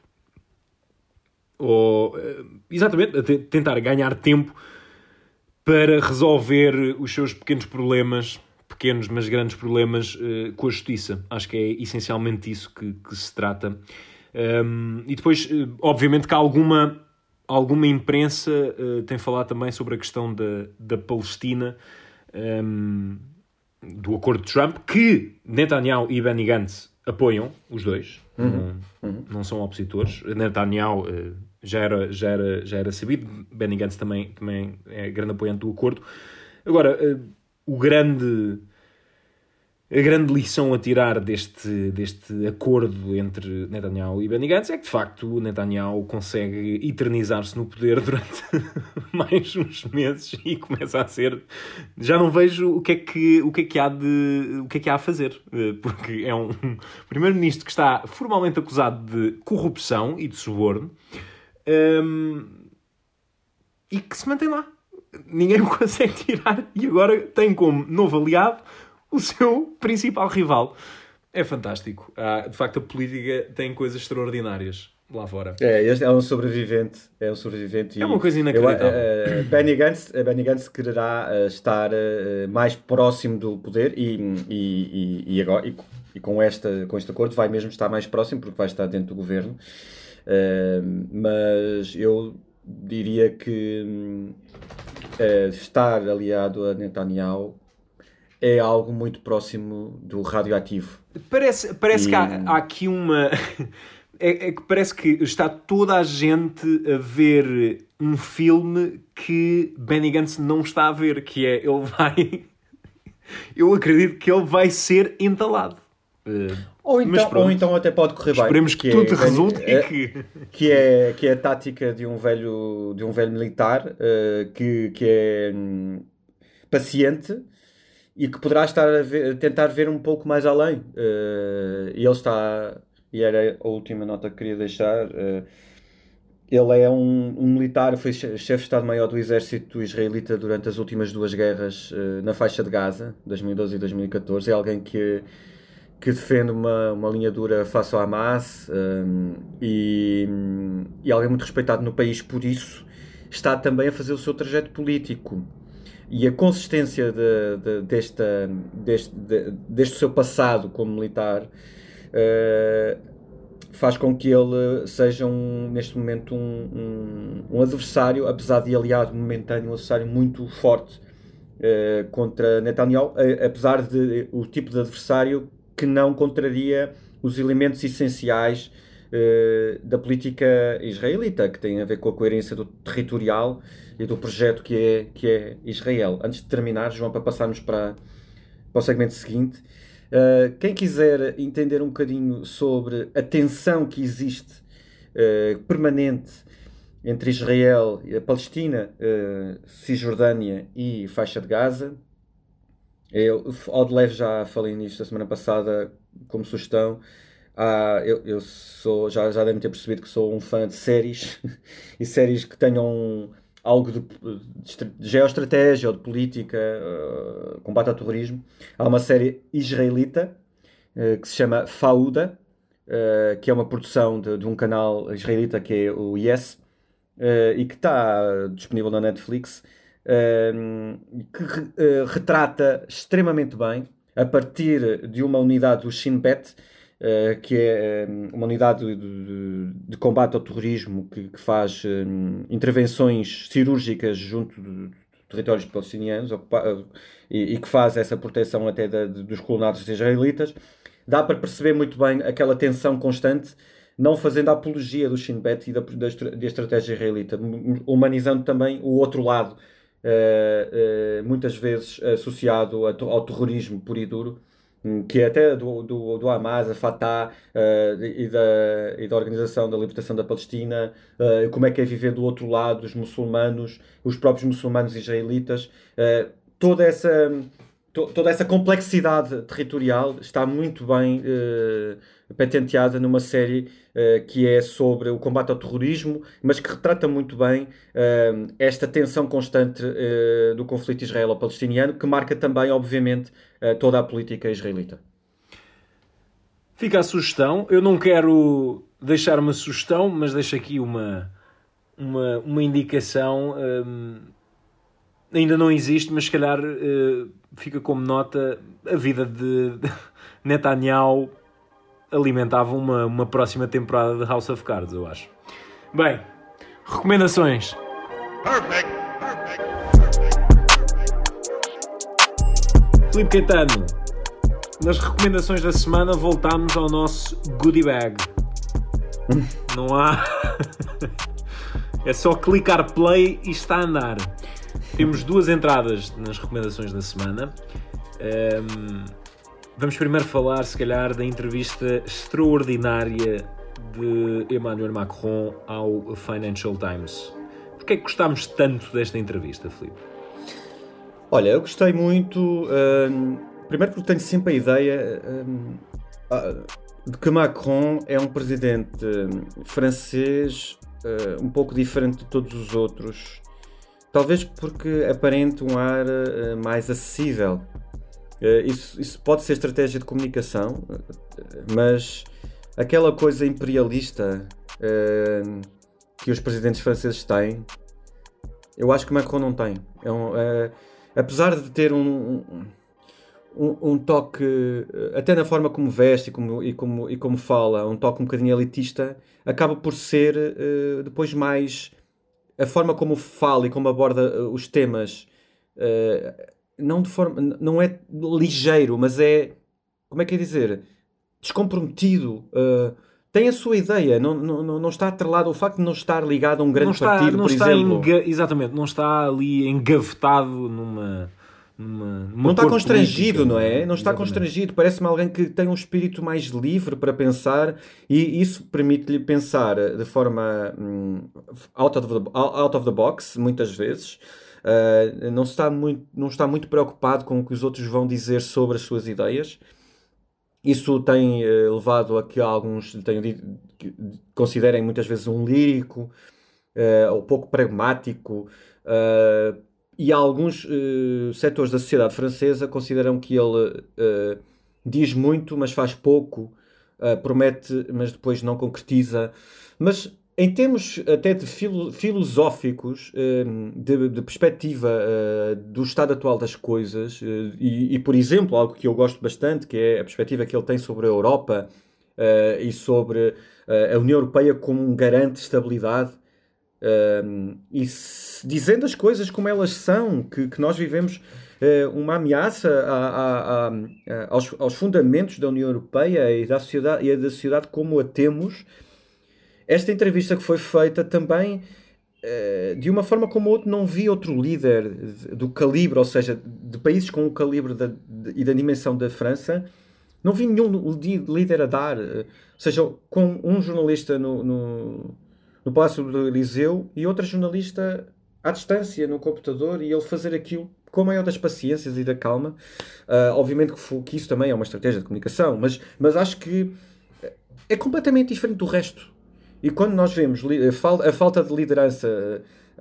[SPEAKER 2] ou, uh, exatamente, t- tentar ganhar tempo para resolver os seus pequenos problemas, pequenos mas grandes problemas, uh, com a justiça. Acho que é essencialmente isso que, que se trata. Um, e depois, uh, obviamente, que há alguma... Alguma imprensa uh, tem falado também sobre a questão da, da Palestina, um, do acordo de Trump, que Netanyahu e Benny Gantz apoiam, os dois.
[SPEAKER 1] Uhum.
[SPEAKER 2] Não,
[SPEAKER 1] uhum.
[SPEAKER 2] não são opositores. Netanyahu uh, já, era, já, era, já era sabido, Benny Gantz também, também é grande apoiante do acordo. Agora, uh, o grande... A grande lição a tirar deste, deste acordo entre Netanyahu e Benny Gantz é que, de facto, Netanyahu consegue eternizar-se no poder durante mais uns meses e começa a ser... Já não vejo o que é que, o que, é que, há, de, o que, é que há a fazer, porque é um primeiro-ministro que está formalmente acusado de corrupção e de suborno um, e que se mantém lá. Ninguém o consegue tirar e agora tem como novo aliado o seu principal rival. É fantástico. Ah, de facto, a política tem coisas extraordinárias lá fora.
[SPEAKER 1] É, este é um sobrevivente. É um sobrevivente.
[SPEAKER 2] É uma coisa inacreditável.
[SPEAKER 1] Eu, uh, Benny Gantz, Benny Gantz quererá uh, estar uh, mais próximo do poder e, e, e, e, agora, e, e com, esta, com este acordo vai mesmo estar mais próximo porque vai estar dentro do governo. Uh, mas eu diria que uh, estar aliado a Netanyahu é algo muito próximo do radioativo.
[SPEAKER 2] Parece, parece e... que há, há aqui uma... É, é que parece que está toda a gente a ver um filme que Benny Gantz não está a ver, que é, ele vai... Eu acredito que ele vai ser entalado.
[SPEAKER 1] Ou então, ou então até pode correr bem.
[SPEAKER 2] Esperemos que, que tudo é, resulte
[SPEAKER 1] é,
[SPEAKER 2] e que...
[SPEAKER 1] Que é, que é a tática de um velho, de um velho militar uh, que, que é um, paciente e que poderá estar a ver, tentar ver um pouco mais além. Uh, e ele está... E era a última nota que queria deixar. Uh, ele é um, um militar, foi chefe de Estado-Maior do Exército Israelita durante as últimas duas guerras uh, na faixa de Gaza, dois mil e doze e dois mil e catorze. É alguém que, que defende uma, uma linha dura face ao Hamas um, e, e alguém muito respeitado no país por isso. Está também a fazer o seu trajeto político. E a consistência de, de, desta, deste, de, deste seu passado como militar uh, faz com que ele seja, um, neste momento, um, um, um adversário, apesar de aliado momentâneo, um adversário muito forte uh, contra Netanyahu, uh, apesar de o tipo de adversário que não contraria os elementos essenciais uh, da política israelita, que tem a ver com a coerência do territorial e do projeto que é, que é Israel. Antes de terminar, João, para passarmos para, para o segmento seguinte, uh, quem quiser entender um bocadinho sobre a tensão que existe uh, permanente entre Israel e a Palestina, uh, Cisjordânia e faixa de Gaza, eu ao de leve já falei nisto a semana passada como sugestão. Ah, eu, eu sou, já, já devem ter percebido que sou um fã de séries e séries que tenham algo de, de geoestratégia ou de política, uh, combate ao terrorismo. Há uma série israelita uh, que se chama Fauda, uh, que é uma produção de, de um canal israelita que é o Yes, uh, e que está disponível na Netflix, uh, que uh, retrata extremamente bem, a partir de uma unidade do Shin Bet, Uh, que é um, uma unidade de, de, de combate ao terrorismo que, que faz um, intervenções cirúrgicas junto de, de territórios palestinianos ocupa, uh, e, e que faz essa proteção até da, de, dos colonados israelitas. Dá para perceber muito bem aquela tensão constante, não fazendo a apologia do Shin Bet e da, da, da estratégia israelita, humanizando também o outro lado, uh, uh, muitas vezes associado a, ao terrorismo puro e duro, que é até do, do, do Hamas, a Fatah uh, e, da, e da Organização da Libertação da Palestina, uh, como é que é viver do outro lado, os muçulmanos, os próprios muçulmanos israelitas, uh, toda, essa, to, toda essa complexidade territorial está muito bem uh, patenteada numa série uh, que é sobre o combate ao terrorismo, mas que retrata muito bem uh, esta tensão constante uh, do conflito israelo-palestiniano, que marca também, obviamente, toda a política israelita.
[SPEAKER 2] Fica a sugestão. Eu não quero deixar uma sugestão, mas deixo aqui uma, uma, uma indicação. Um, ainda não existe, mas se calhar uh, fica como nota. A vida de, de Netanyahu alimentava uma, uma próxima temporada de House of Cards, eu acho. Bem, recomendações.
[SPEAKER 6] Perfect. Perfect.
[SPEAKER 2] Filipe Caetano, nas recomendações da semana voltámos ao nosso goodie bag. Não há... É só clicar play e está a andar. Temos duas entradas nas recomendações da semana. Um, vamos primeiro falar, se calhar, da entrevista extraordinária de Emmanuel Macron ao Financial Times. Porquê é que gostámos tanto desta entrevista, Filipe?
[SPEAKER 1] Olha, eu gostei muito, um, primeiro porque tenho sempre a ideia um, de que Macron é um presidente francês uh, um pouco diferente de todos os outros, talvez porque aparente um ar uh, mais acessível. Uh, isso, isso pode ser estratégia de comunicação, uh, mas aquela coisa imperialista uh, que os presidentes franceses têm, eu acho que Macron não tem. É um, uh, apesar de ter um, um, um toque, até na forma como veste e como, e, como, e como fala, um toque um bocadinho elitista, acaba por ser uh, depois mais a forma como fala e como aborda uh, os temas, uh, não, de forma, não é ligeiro, mas é, como é que é dizer, descomprometido. Uh, tem a sua ideia, não, não, não está atrelado, o facto de não estar ligado a um grande não está, partido,
[SPEAKER 2] não
[SPEAKER 1] por
[SPEAKER 2] está
[SPEAKER 1] exemplo.
[SPEAKER 2] Enga, exatamente, não está ali engavetado numa... numa, numa
[SPEAKER 1] não está constrangido, política, não é? Não está
[SPEAKER 2] exatamente.
[SPEAKER 1] constrangido, parece-me alguém que tem um espírito mais livre para pensar, e isso permite-lhe pensar de forma um, out, of the, out of the box, muitas vezes. Uh, não, está muito, não está muito preocupado com o que os outros vão dizer sobre as suas ideias. Isso tem uh, levado a que alguns tenham dito, que considerem muitas vezes um lírico, uh, ou pouco pragmático, uh, e alguns uh, setores da sociedade francesa consideram que ele uh, diz muito, mas faz pouco, uh, promete, mas depois não concretiza. Mas em termos até de filo, filosóficos, uh, de, de perspectiva uh, do estado atual das coisas, uh, e, e, por exemplo, algo que eu gosto bastante, que é a perspectiva que ele tem sobre a Europa uh, e sobre uh, a União Europeia como um garante de estabilidade, uh, e se, dizendo as coisas como elas são, que, que nós vivemos uh, uma ameaça a, a, a, a, aos, aos fundamentos da União Europeia e da sociedade, e da sociedade como a temos. Esta entrevista que foi feita também, de uma forma como outro, não vi outro líder do calibre, ou seja, de países com o calibre da, de, e da dimensão da França, não vi nenhum líder a dar. Ou seja, com um jornalista no, no, no Palácio do Eliseu e outra jornalista à distância, no computador, e ele fazer aquilo com a maior das paciências e da calma. Uh, obviamente que, foi, que isso também é uma estratégia de comunicação, mas, mas acho que é completamente diferente do resto. E quando nós vemos a falta de liderança,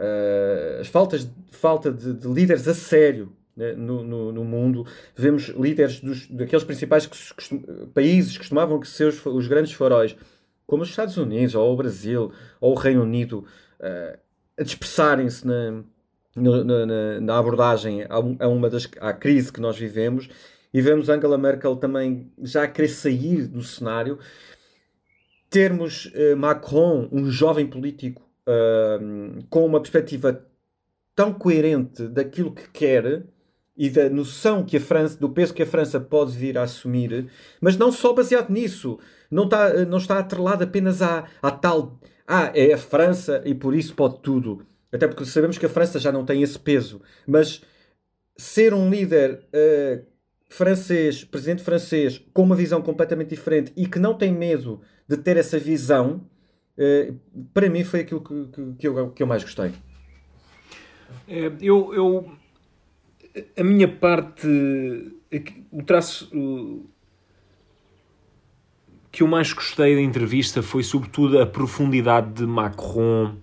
[SPEAKER 1] as faltas, falta de, de líderes a sério, né, no, no, no mundo, vemos líderes dos, daqueles principais costum, países que costumavam ser os, os grandes faróis, como os Estados Unidos, ou o Brasil, ou o Reino Unido, uh, a dispersarem-se na, na, na abordagem a, a uma das, à crise que nós vivemos, e vemos Angela Merkel também já a querer sair do cenário. Termos uh, Macron, um jovem político, uh, com uma perspectiva tão coerente daquilo que quer e da noção que a França, do peso que a França pode vir a assumir, mas não só baseado nisso, não está, não está atrelado apenas à, à tal, ah, é a França e por isso pode tudo, até porque sabemos que a França já não tem esse peso, mas ser um líder uh, francês, presidente francês, com uma visão completamente diferente e que não tem medo de ter essa visão, uh, para mim foi aquilo que, que, que, eu, que eu mais gostei.
[SPEAKER 2] É, eu, eu, a minha parte, o traço o, que eu mais gostei da entrevista foi sobretudo a profundidade de Macron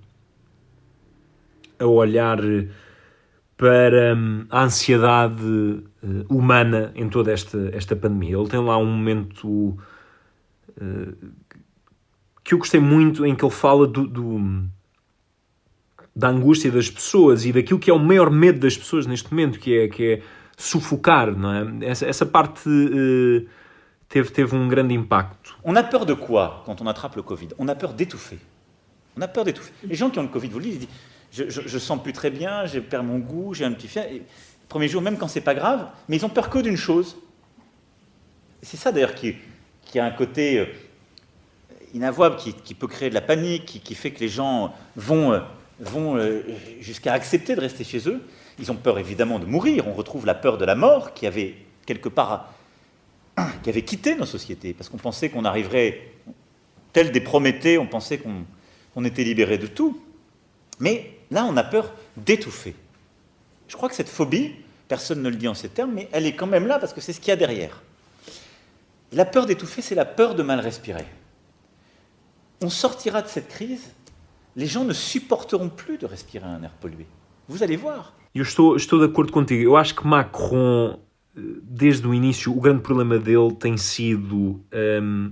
[SPEAKER 2] a olhar para a ansiedade humana em toda esta, esta pandemia. Ele tem lá um momento uh, que eu gostei muito, em que ele fala do, do, da angústia das pessoas e daquilo que é o maior medo das pessoas neste momento, que é, que é sufocar, não é? Essa, essa parte uh, teve, teve um grande impacto.
[SPEAKER 8] On a peur de quoi quand on attrape le Covid? On a peur d'étouffer. On a peur d'étouffer. Les gens qui ont le Covid, vous le dites, ils disent je, je, je sens plus très bien, je perds mon goût, j'ai un petit fièvre. Premier jour, même quand c'est pas grave, mais ils ont peur que d'une chose. Et c'est ça d'ailleurs qui, qui a un côté... inavouable, qui, qui peut créer de la panique, qui, qui fait que les gens vont, vont jusqu'à accepter de rester chez eux. Ils ont peur évidemment de mourir. On retrouve la peur de la mort qui avait quelque part qui avait quitté nos sociétés, parce qu'on pensait qu'on arriverait, tel des Prométhées, on pensait qu'on on était libéré de tout. Mais là, on a peur d'étouffer. Je crois que cette phobie, personne ne le dit en ces termes, mais elle est quand même là, parce que c'est ce qu'il y a derrière. Et la peur d'étouffer, c'est la peur de mal respirer. On sortira de cette crise, les gens ne supporteront plus de respirer un air pollué. Vous allez voir.
[SPEAKER 2] Eu estou, estou de acordo contigo. Eu acho que Macron, desde o início, o grande problema dele tem sido um,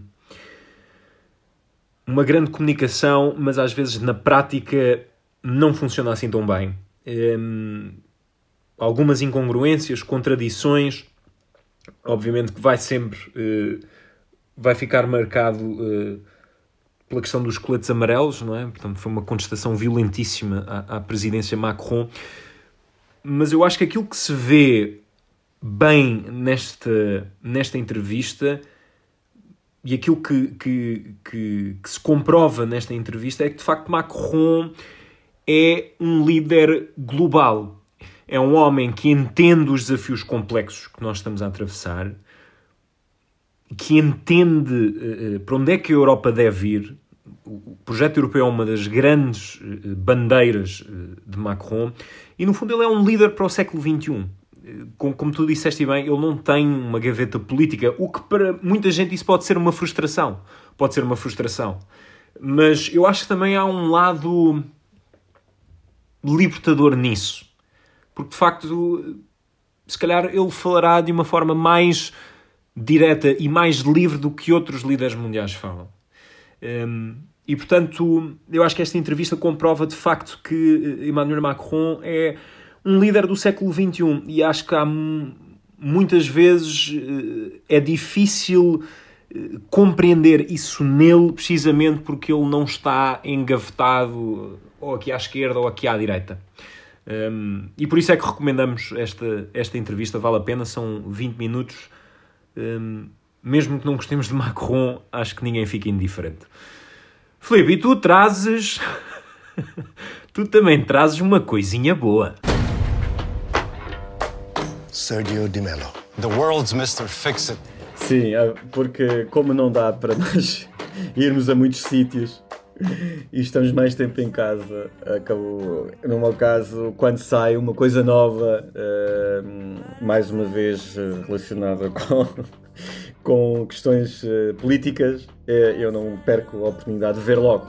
[SPEAKER 2] uma grande comunicação, mas às vezes na prática não funciona assim tão bem. Um, algumas incongruências, contradições, obviamente que vai sempre uh, vai ficar marcado uh, pela questão dos coletes amarelos, não é? Portanto, foi uma contestação violentíssima à, à presidência Macron, mas eu acho que aquilo que se vê bem nesta, nesta entrevista e aquilo que, que, que, que se comprova nesta entrevista é que, de facto, Macron é um líder global. É um homem que entende os desafios complexos que nós estamos a atravessar, que entende uh, para onde é que a Europa deve ir. O projeto europeu é uma das grandes uh, bandeiras uh, de Macron e, no fundo, ele é um líder para o século vinte e um. Como, como tu disseste bem, ele não tem uma gaveta política, o que para muita gente isso pode ser uma frustração. Pode ser uma frustração. Mas eu acho que também há um lado libertador nisso. Porque, de facto, se calhar ele falará de uma forma mais direta e mais livre do que outros líderes mundiais falam. Um, e, portanto, eu acho que esta entrevista comprova, de facto, que Emmanuel Macron é um líder do século vinte e um. E acho que há muitas vezes é difícil compreender isso nele, precisamente porque ele não está engavetado ou aqui à esquerda ou aqui à direita. Um, e por isso é que recomendamos esta, esta entrevista, vale a pena, são vinte minutos. Um, mesmo que não gostemos de Macron, acho que ninguém fica indiferente. Filipe, e tu trazes... tu também trazes uma coisinha boa.
[SPEAKER 9] Sergio Di Mello, the world's mister Fix-It.
[SPEAKER 1] Sim, porque como não dá para nós irmos a muitos sítios e estamos mais tempo em casa, acabou, no meu caso, quando sai uma coisa nova, uh, mais uma vez uh, relacionada com, com questões uh, políticas, uh, eu não perco a oportunidade de ver logo.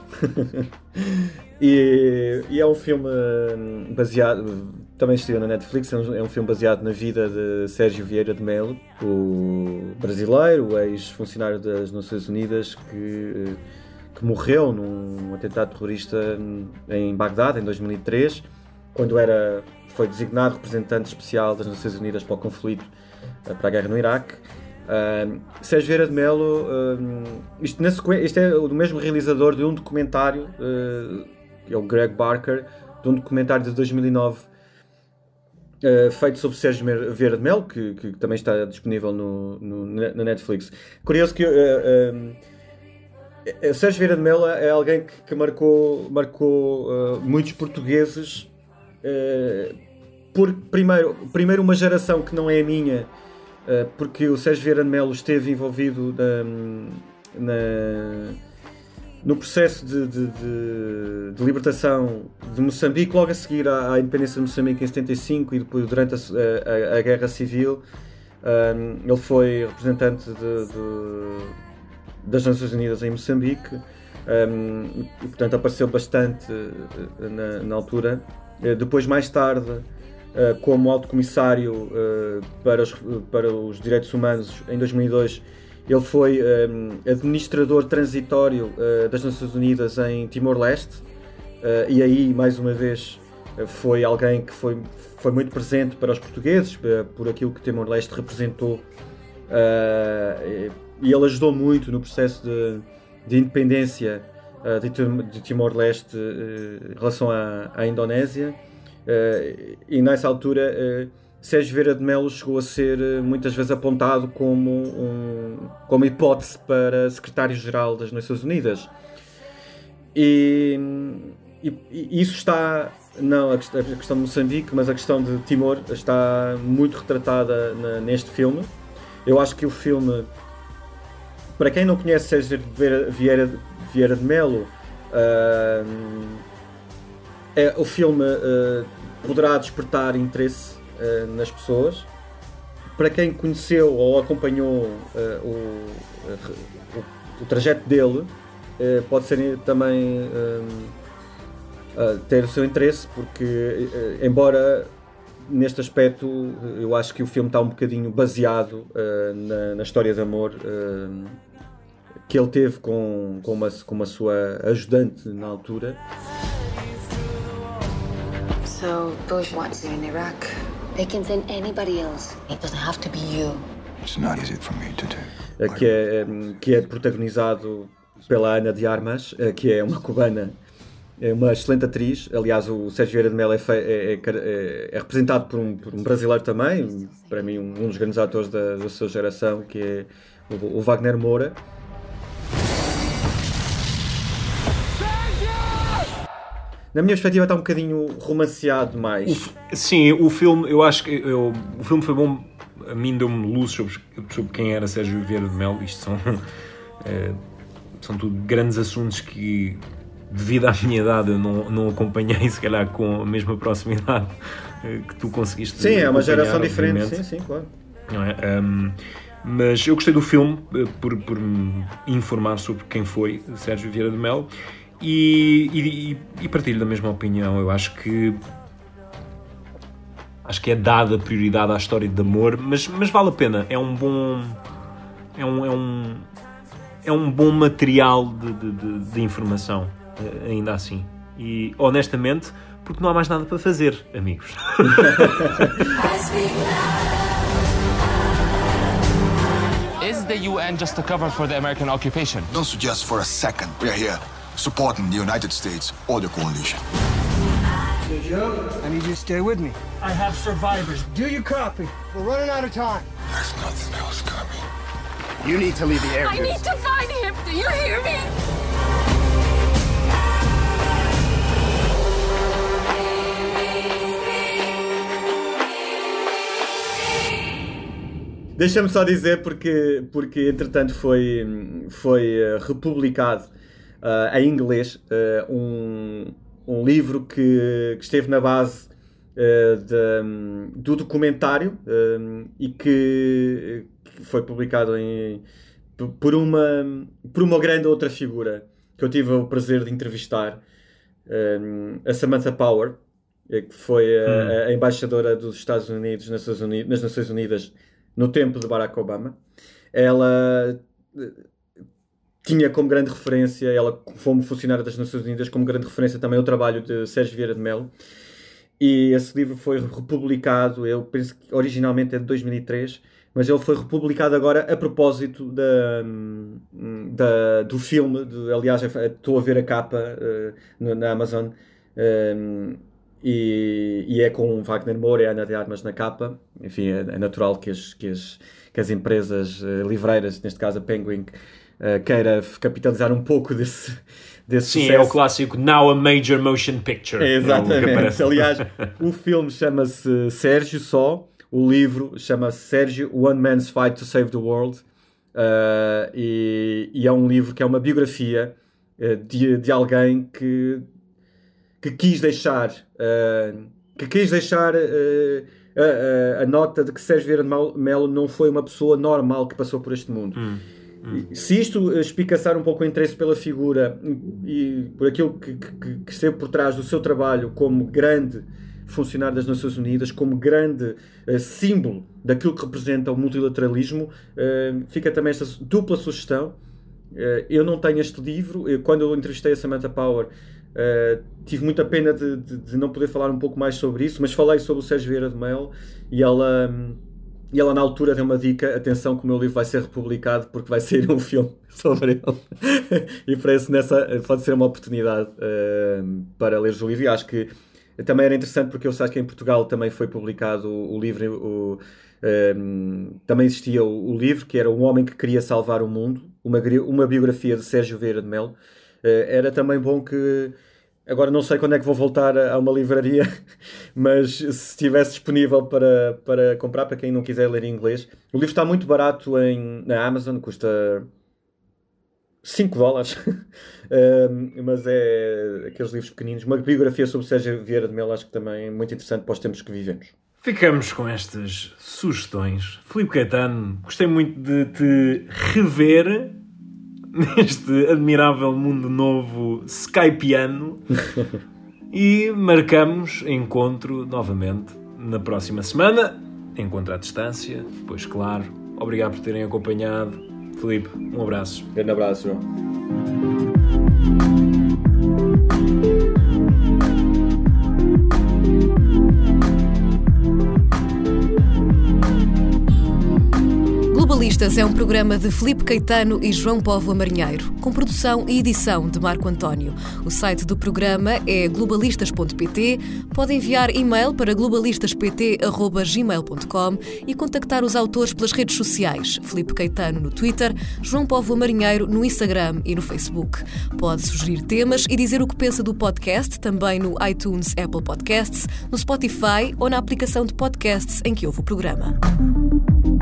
[SPEAKER 1] e, e é um filme baseado, também estreou na Netflix, é um, é um filme baseado na vida de Sérgio Vieira de Mello, o brasileiro, o ex-funcionário das Nações Unidas, que... que morreu num atentado terrorista em Bagdade, em dois mil e três, quando era, foi designado representante especial das Nações Unidas para o conflito, para a guerra no Iraque. Uh, Sérgio Vieira de Mello, uh, isto, na sequ... isto é o mesmo realizador de um documentário, uh, que é o Greg Barker, de um documentário de dois mil e nove, uh, feito sobre Sérgio Vieira de Mello, que, que também está disponível no, no, na Netflix. Curioso que... Uh, uh, O Sérgio Vieira de Mello é alguém que, que marcou, marcou uh, muitos portugueses, uh, por primeiro, primeiro uma geração que não é a minha, uh, porque o Sérgio Vieira de Mello esteve envolvido na, na, no processo de, de, de, de libertação de Moçambique, logo a seguir à, à independência de Moçambique em setenta e cinco e depois durante a, a, a Guerra Civil. Um, ele foi representante de, de das Nações Unidas em Moçambique, um, e portanto apareceu bastante na, na altura. Depois, mais tarde, uh, como alto comissário uh, para, os, para os direitos humanos em dois mil e dois, ele foi um, administrador transitório uh, das Nações Unidas em Timor-Leste, uh, e aí, mais uma vez, foi alguém que foi, foi muito presente para os portugueses, uh, por aquilo que Timor-Leste representou. Uh, E ele ajudou muito no processo de, de independência uh, de, de Timor-Leste uh, em relação à, à Indonésia. Uh, e nessa altura uh, Sérgio Vieira de Mello chegou a ser muitas vezes apontado como, um, como hipótese para secretário-geral das Nações Unidas. E, e, e isso está, não a questão, a questão de Moçambique, mas a questão de Timor está muito retratada na, neste filme. Eu acho que o filme, para quem não conhece Sérgio Vieira, Vieira, Vieira de Mello, uh, é, o filme uh, poderá despertar interesse uh, nas pessoas. Para quem conheceu ou acompanhou uh, o, o, o trajeto dele, uh, pode ser também uh, uh, ter o seu interesse, porque uh, embora neste aspecto eu acho que o filme está um bocadinho baseado uh, na, na história de amor uh, que ele teve com, com, uma, com uma sua ajudante na altura.
[SPEAKER 10] So Bush wants you in Iraq. They can send anybody else. It doesn't have to be you.
[SPEAKER 11] It's not easy for me to do.
[SPEAKER 1] Que é, que é protagonizado pela Ana de Armas, que é uma cubana, é uma excelente atriz. Aliás, o Sérgio Vieira de Mello é, é, é, é representado por um, por um brasileiro também, para mim um, um dos grandes atores da, da sua geração, que é o, o Wagner Moura. Na minha perspectiva está um bocadinho romanceado mais.
[SPEAKER 2] O, sim, o filme, eu acho que eu, o filme foi bom, a mim deu-me luz sobre, sobre quem era Sérgio Vieira de Mello. Isto são, é, são tudo grandes assuntos que, devido à minha idade, eu não, não acompanhei, se calhar com a mesma proximidade que tu conseguiste.
[SPEAKER 1] Sim, é uma geração diferente, sim, sim, claro.
[SPEAKER 2] Não é? Um, mas eu gostei do filme por, por me informar sobre quem foi Sérgio Vieira de Mello. E, e, e partilho da mesma opinião. Eu acho que acho que é dada prioridade à história de amor, mas, mas vale a pena. É um bom é um, é um, é um bom material de, de, de, de informação, ainda assim. E honestamente, porque não há mais nada para fazer, amigos.
[SPEAKER 12] Is the U N just a cover for the American occupation?
[SPEAKER 11] Don't suggest for a second we're here supporting the United States or the coalition.
[SPEAKER 13] Joe, I need you to stay with me. I have survivors. Do you copy? We're running out of time.
[SPEAKER 11] There's nothing else coming.
[SPEAKER 13] You need to leave the area.
[SPEAKER 10] I need to find him. Do you hear me?
[SPEAKER 1] Deixa-me só dizer, porque, porque entretanto foi, foi uh, republicado uh, em inglês uh, um, um livro que, que esteve na base uh, de, um, do documentário um, e que, que foi publicado em, por, uma, por uma grande outra figura que eu tive o prazer de entrevistar, um, a Samantha Power, que foi a, hum. a embaixadora dos Estados Unidos nas Nações Unidas, nas Nações Unidas no tempo de Barack Obama. Ela tinha como grande referência, ela como funcionária das Nações Unidas, como grande referência também o trabalho de Sérgio Vieira de Mello. E esse livro foi republicado, eu penso que originalmente é de dois mil e três, mas ele foi republicado agora a propósito da, da, do filme. De, aliás, estou a ver a capa uh, na Amazon, um, E, e é com Wagner Moura e Ana de Armas na capa. Enfim, é, é natural que as, que as, que as empresas uh, livreiras, neste caso a Penguin, uh, queira capitalizar um pouco desse, desse
[SPEAKER 2] Sim,
[SPEAKER 1] sucesso.
[SPEAKER 2] É o clássico Now a Major Motion Picture.
[SPEAKER 1] É, exatamente. Aliás, o filme chama-se Sérgio só, o livro chama-se Sérgio, One Man's Fight to Save the World, uh, e, e é um livro que é uma biografia uh, de, de alguém que que quis deixar, uh, que quis deixar uh, a, a, a nota de que Sérgio Vieira de Mello não foi uma pessoa normal que passou por este mundo. Hum, hum. Se isto espicaçar um pouco o interesse pela figura e por aquilo que, que, que esteve por trás do seu trabalho como grande funcionário das Nações Unidas, como grande uh, símbolo daquilo que representa o multilateralismo, uh, fica também esta dupla sugestão. Uh, eu não tenho este livro. Eu, quando eu entrevistei a Samantha Power, Uh, tive muita pena de, de, de não poder falar um pouco mais sobre isso, mas falei sobre o Sérgio Vieira de Mello e ela, um, e ela na altura deu uma dica: atenção que o meu livro vai ser republicado porque vai sair um filme sobre ele. E parece nessa pode ser uma oportunidade uh, para ler o livro, e acho que também era interessante porque eu sei que em Portugal também foi publicado o, o livro, o, um, também existia o, o livro que era Um Homem que Queria Salvar o Mundo, uma, uma biografia de Sérgio Vieira de Melo. Uh, era também bom que, agora não sei quando é que vou voltar a, a uma livraria, mas se estivesse disponível para, para comprar, para quem não quiser ler em inglês. O livro está muito barato em, na Amazon, custa cinco dólares, um, mas é aqueles livros pequeninos. Uma biografia sobre Sérgio Vieira de Melo, acho que também é muito interessante para os tempos que vivemos.
[SPEAKER 2] Ficamos com estas sugestões. Filipe Caetano, gostei muito de te rever neste admirável mundo novo skypiano e marcamos encontro novamente na próxima semana, encontro à distância, pois claro. Obrigado por terem acompanhado. Filipe, um abraço.
[SPEAKER 1] Um grande abraço, João.
[SPEAKER 14] Globalistas é um programa de Filipe Caetano e João Póvoa Marinheiro, com produção e edição de Marco António. O site do programa é globalistas ponto pt. Pode enviar e-mail para globalistas p t arroba gmail ponto com e contactar os autores pelas redes sociais. Filipe Caetano no Twitter, João Póvoa Marinheiro no Instagram e no Facebook. Pode sugerir temas e dizer o que pensa do podcast, também no iTunes, Apple Podcasts, no Spotify ou na aplicação de podcasts em que ouve o programa.